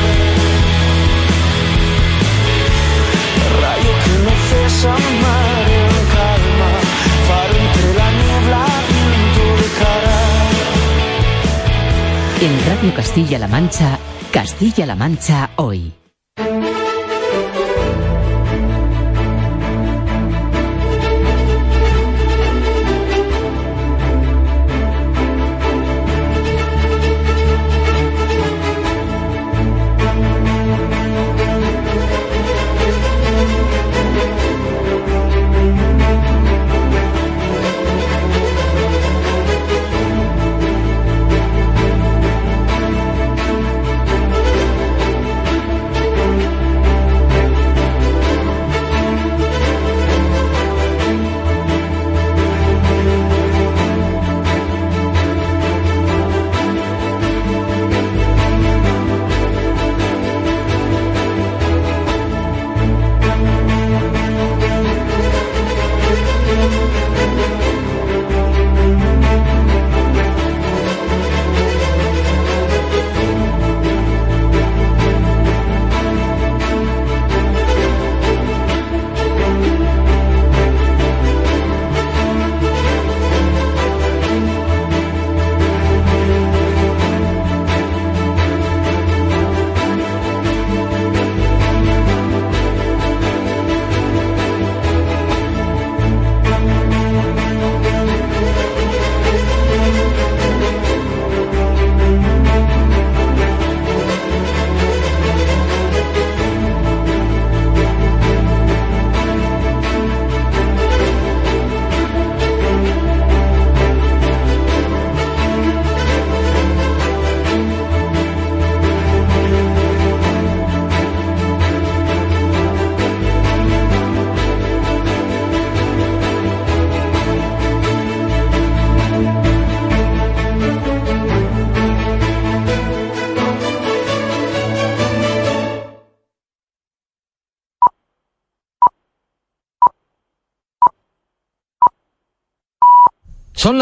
Rayo que no cesa, mar en calma, faro entre la niebla, viento de cara. En Radio Castilla-La Mancha, Castilla-La Mancha hoy.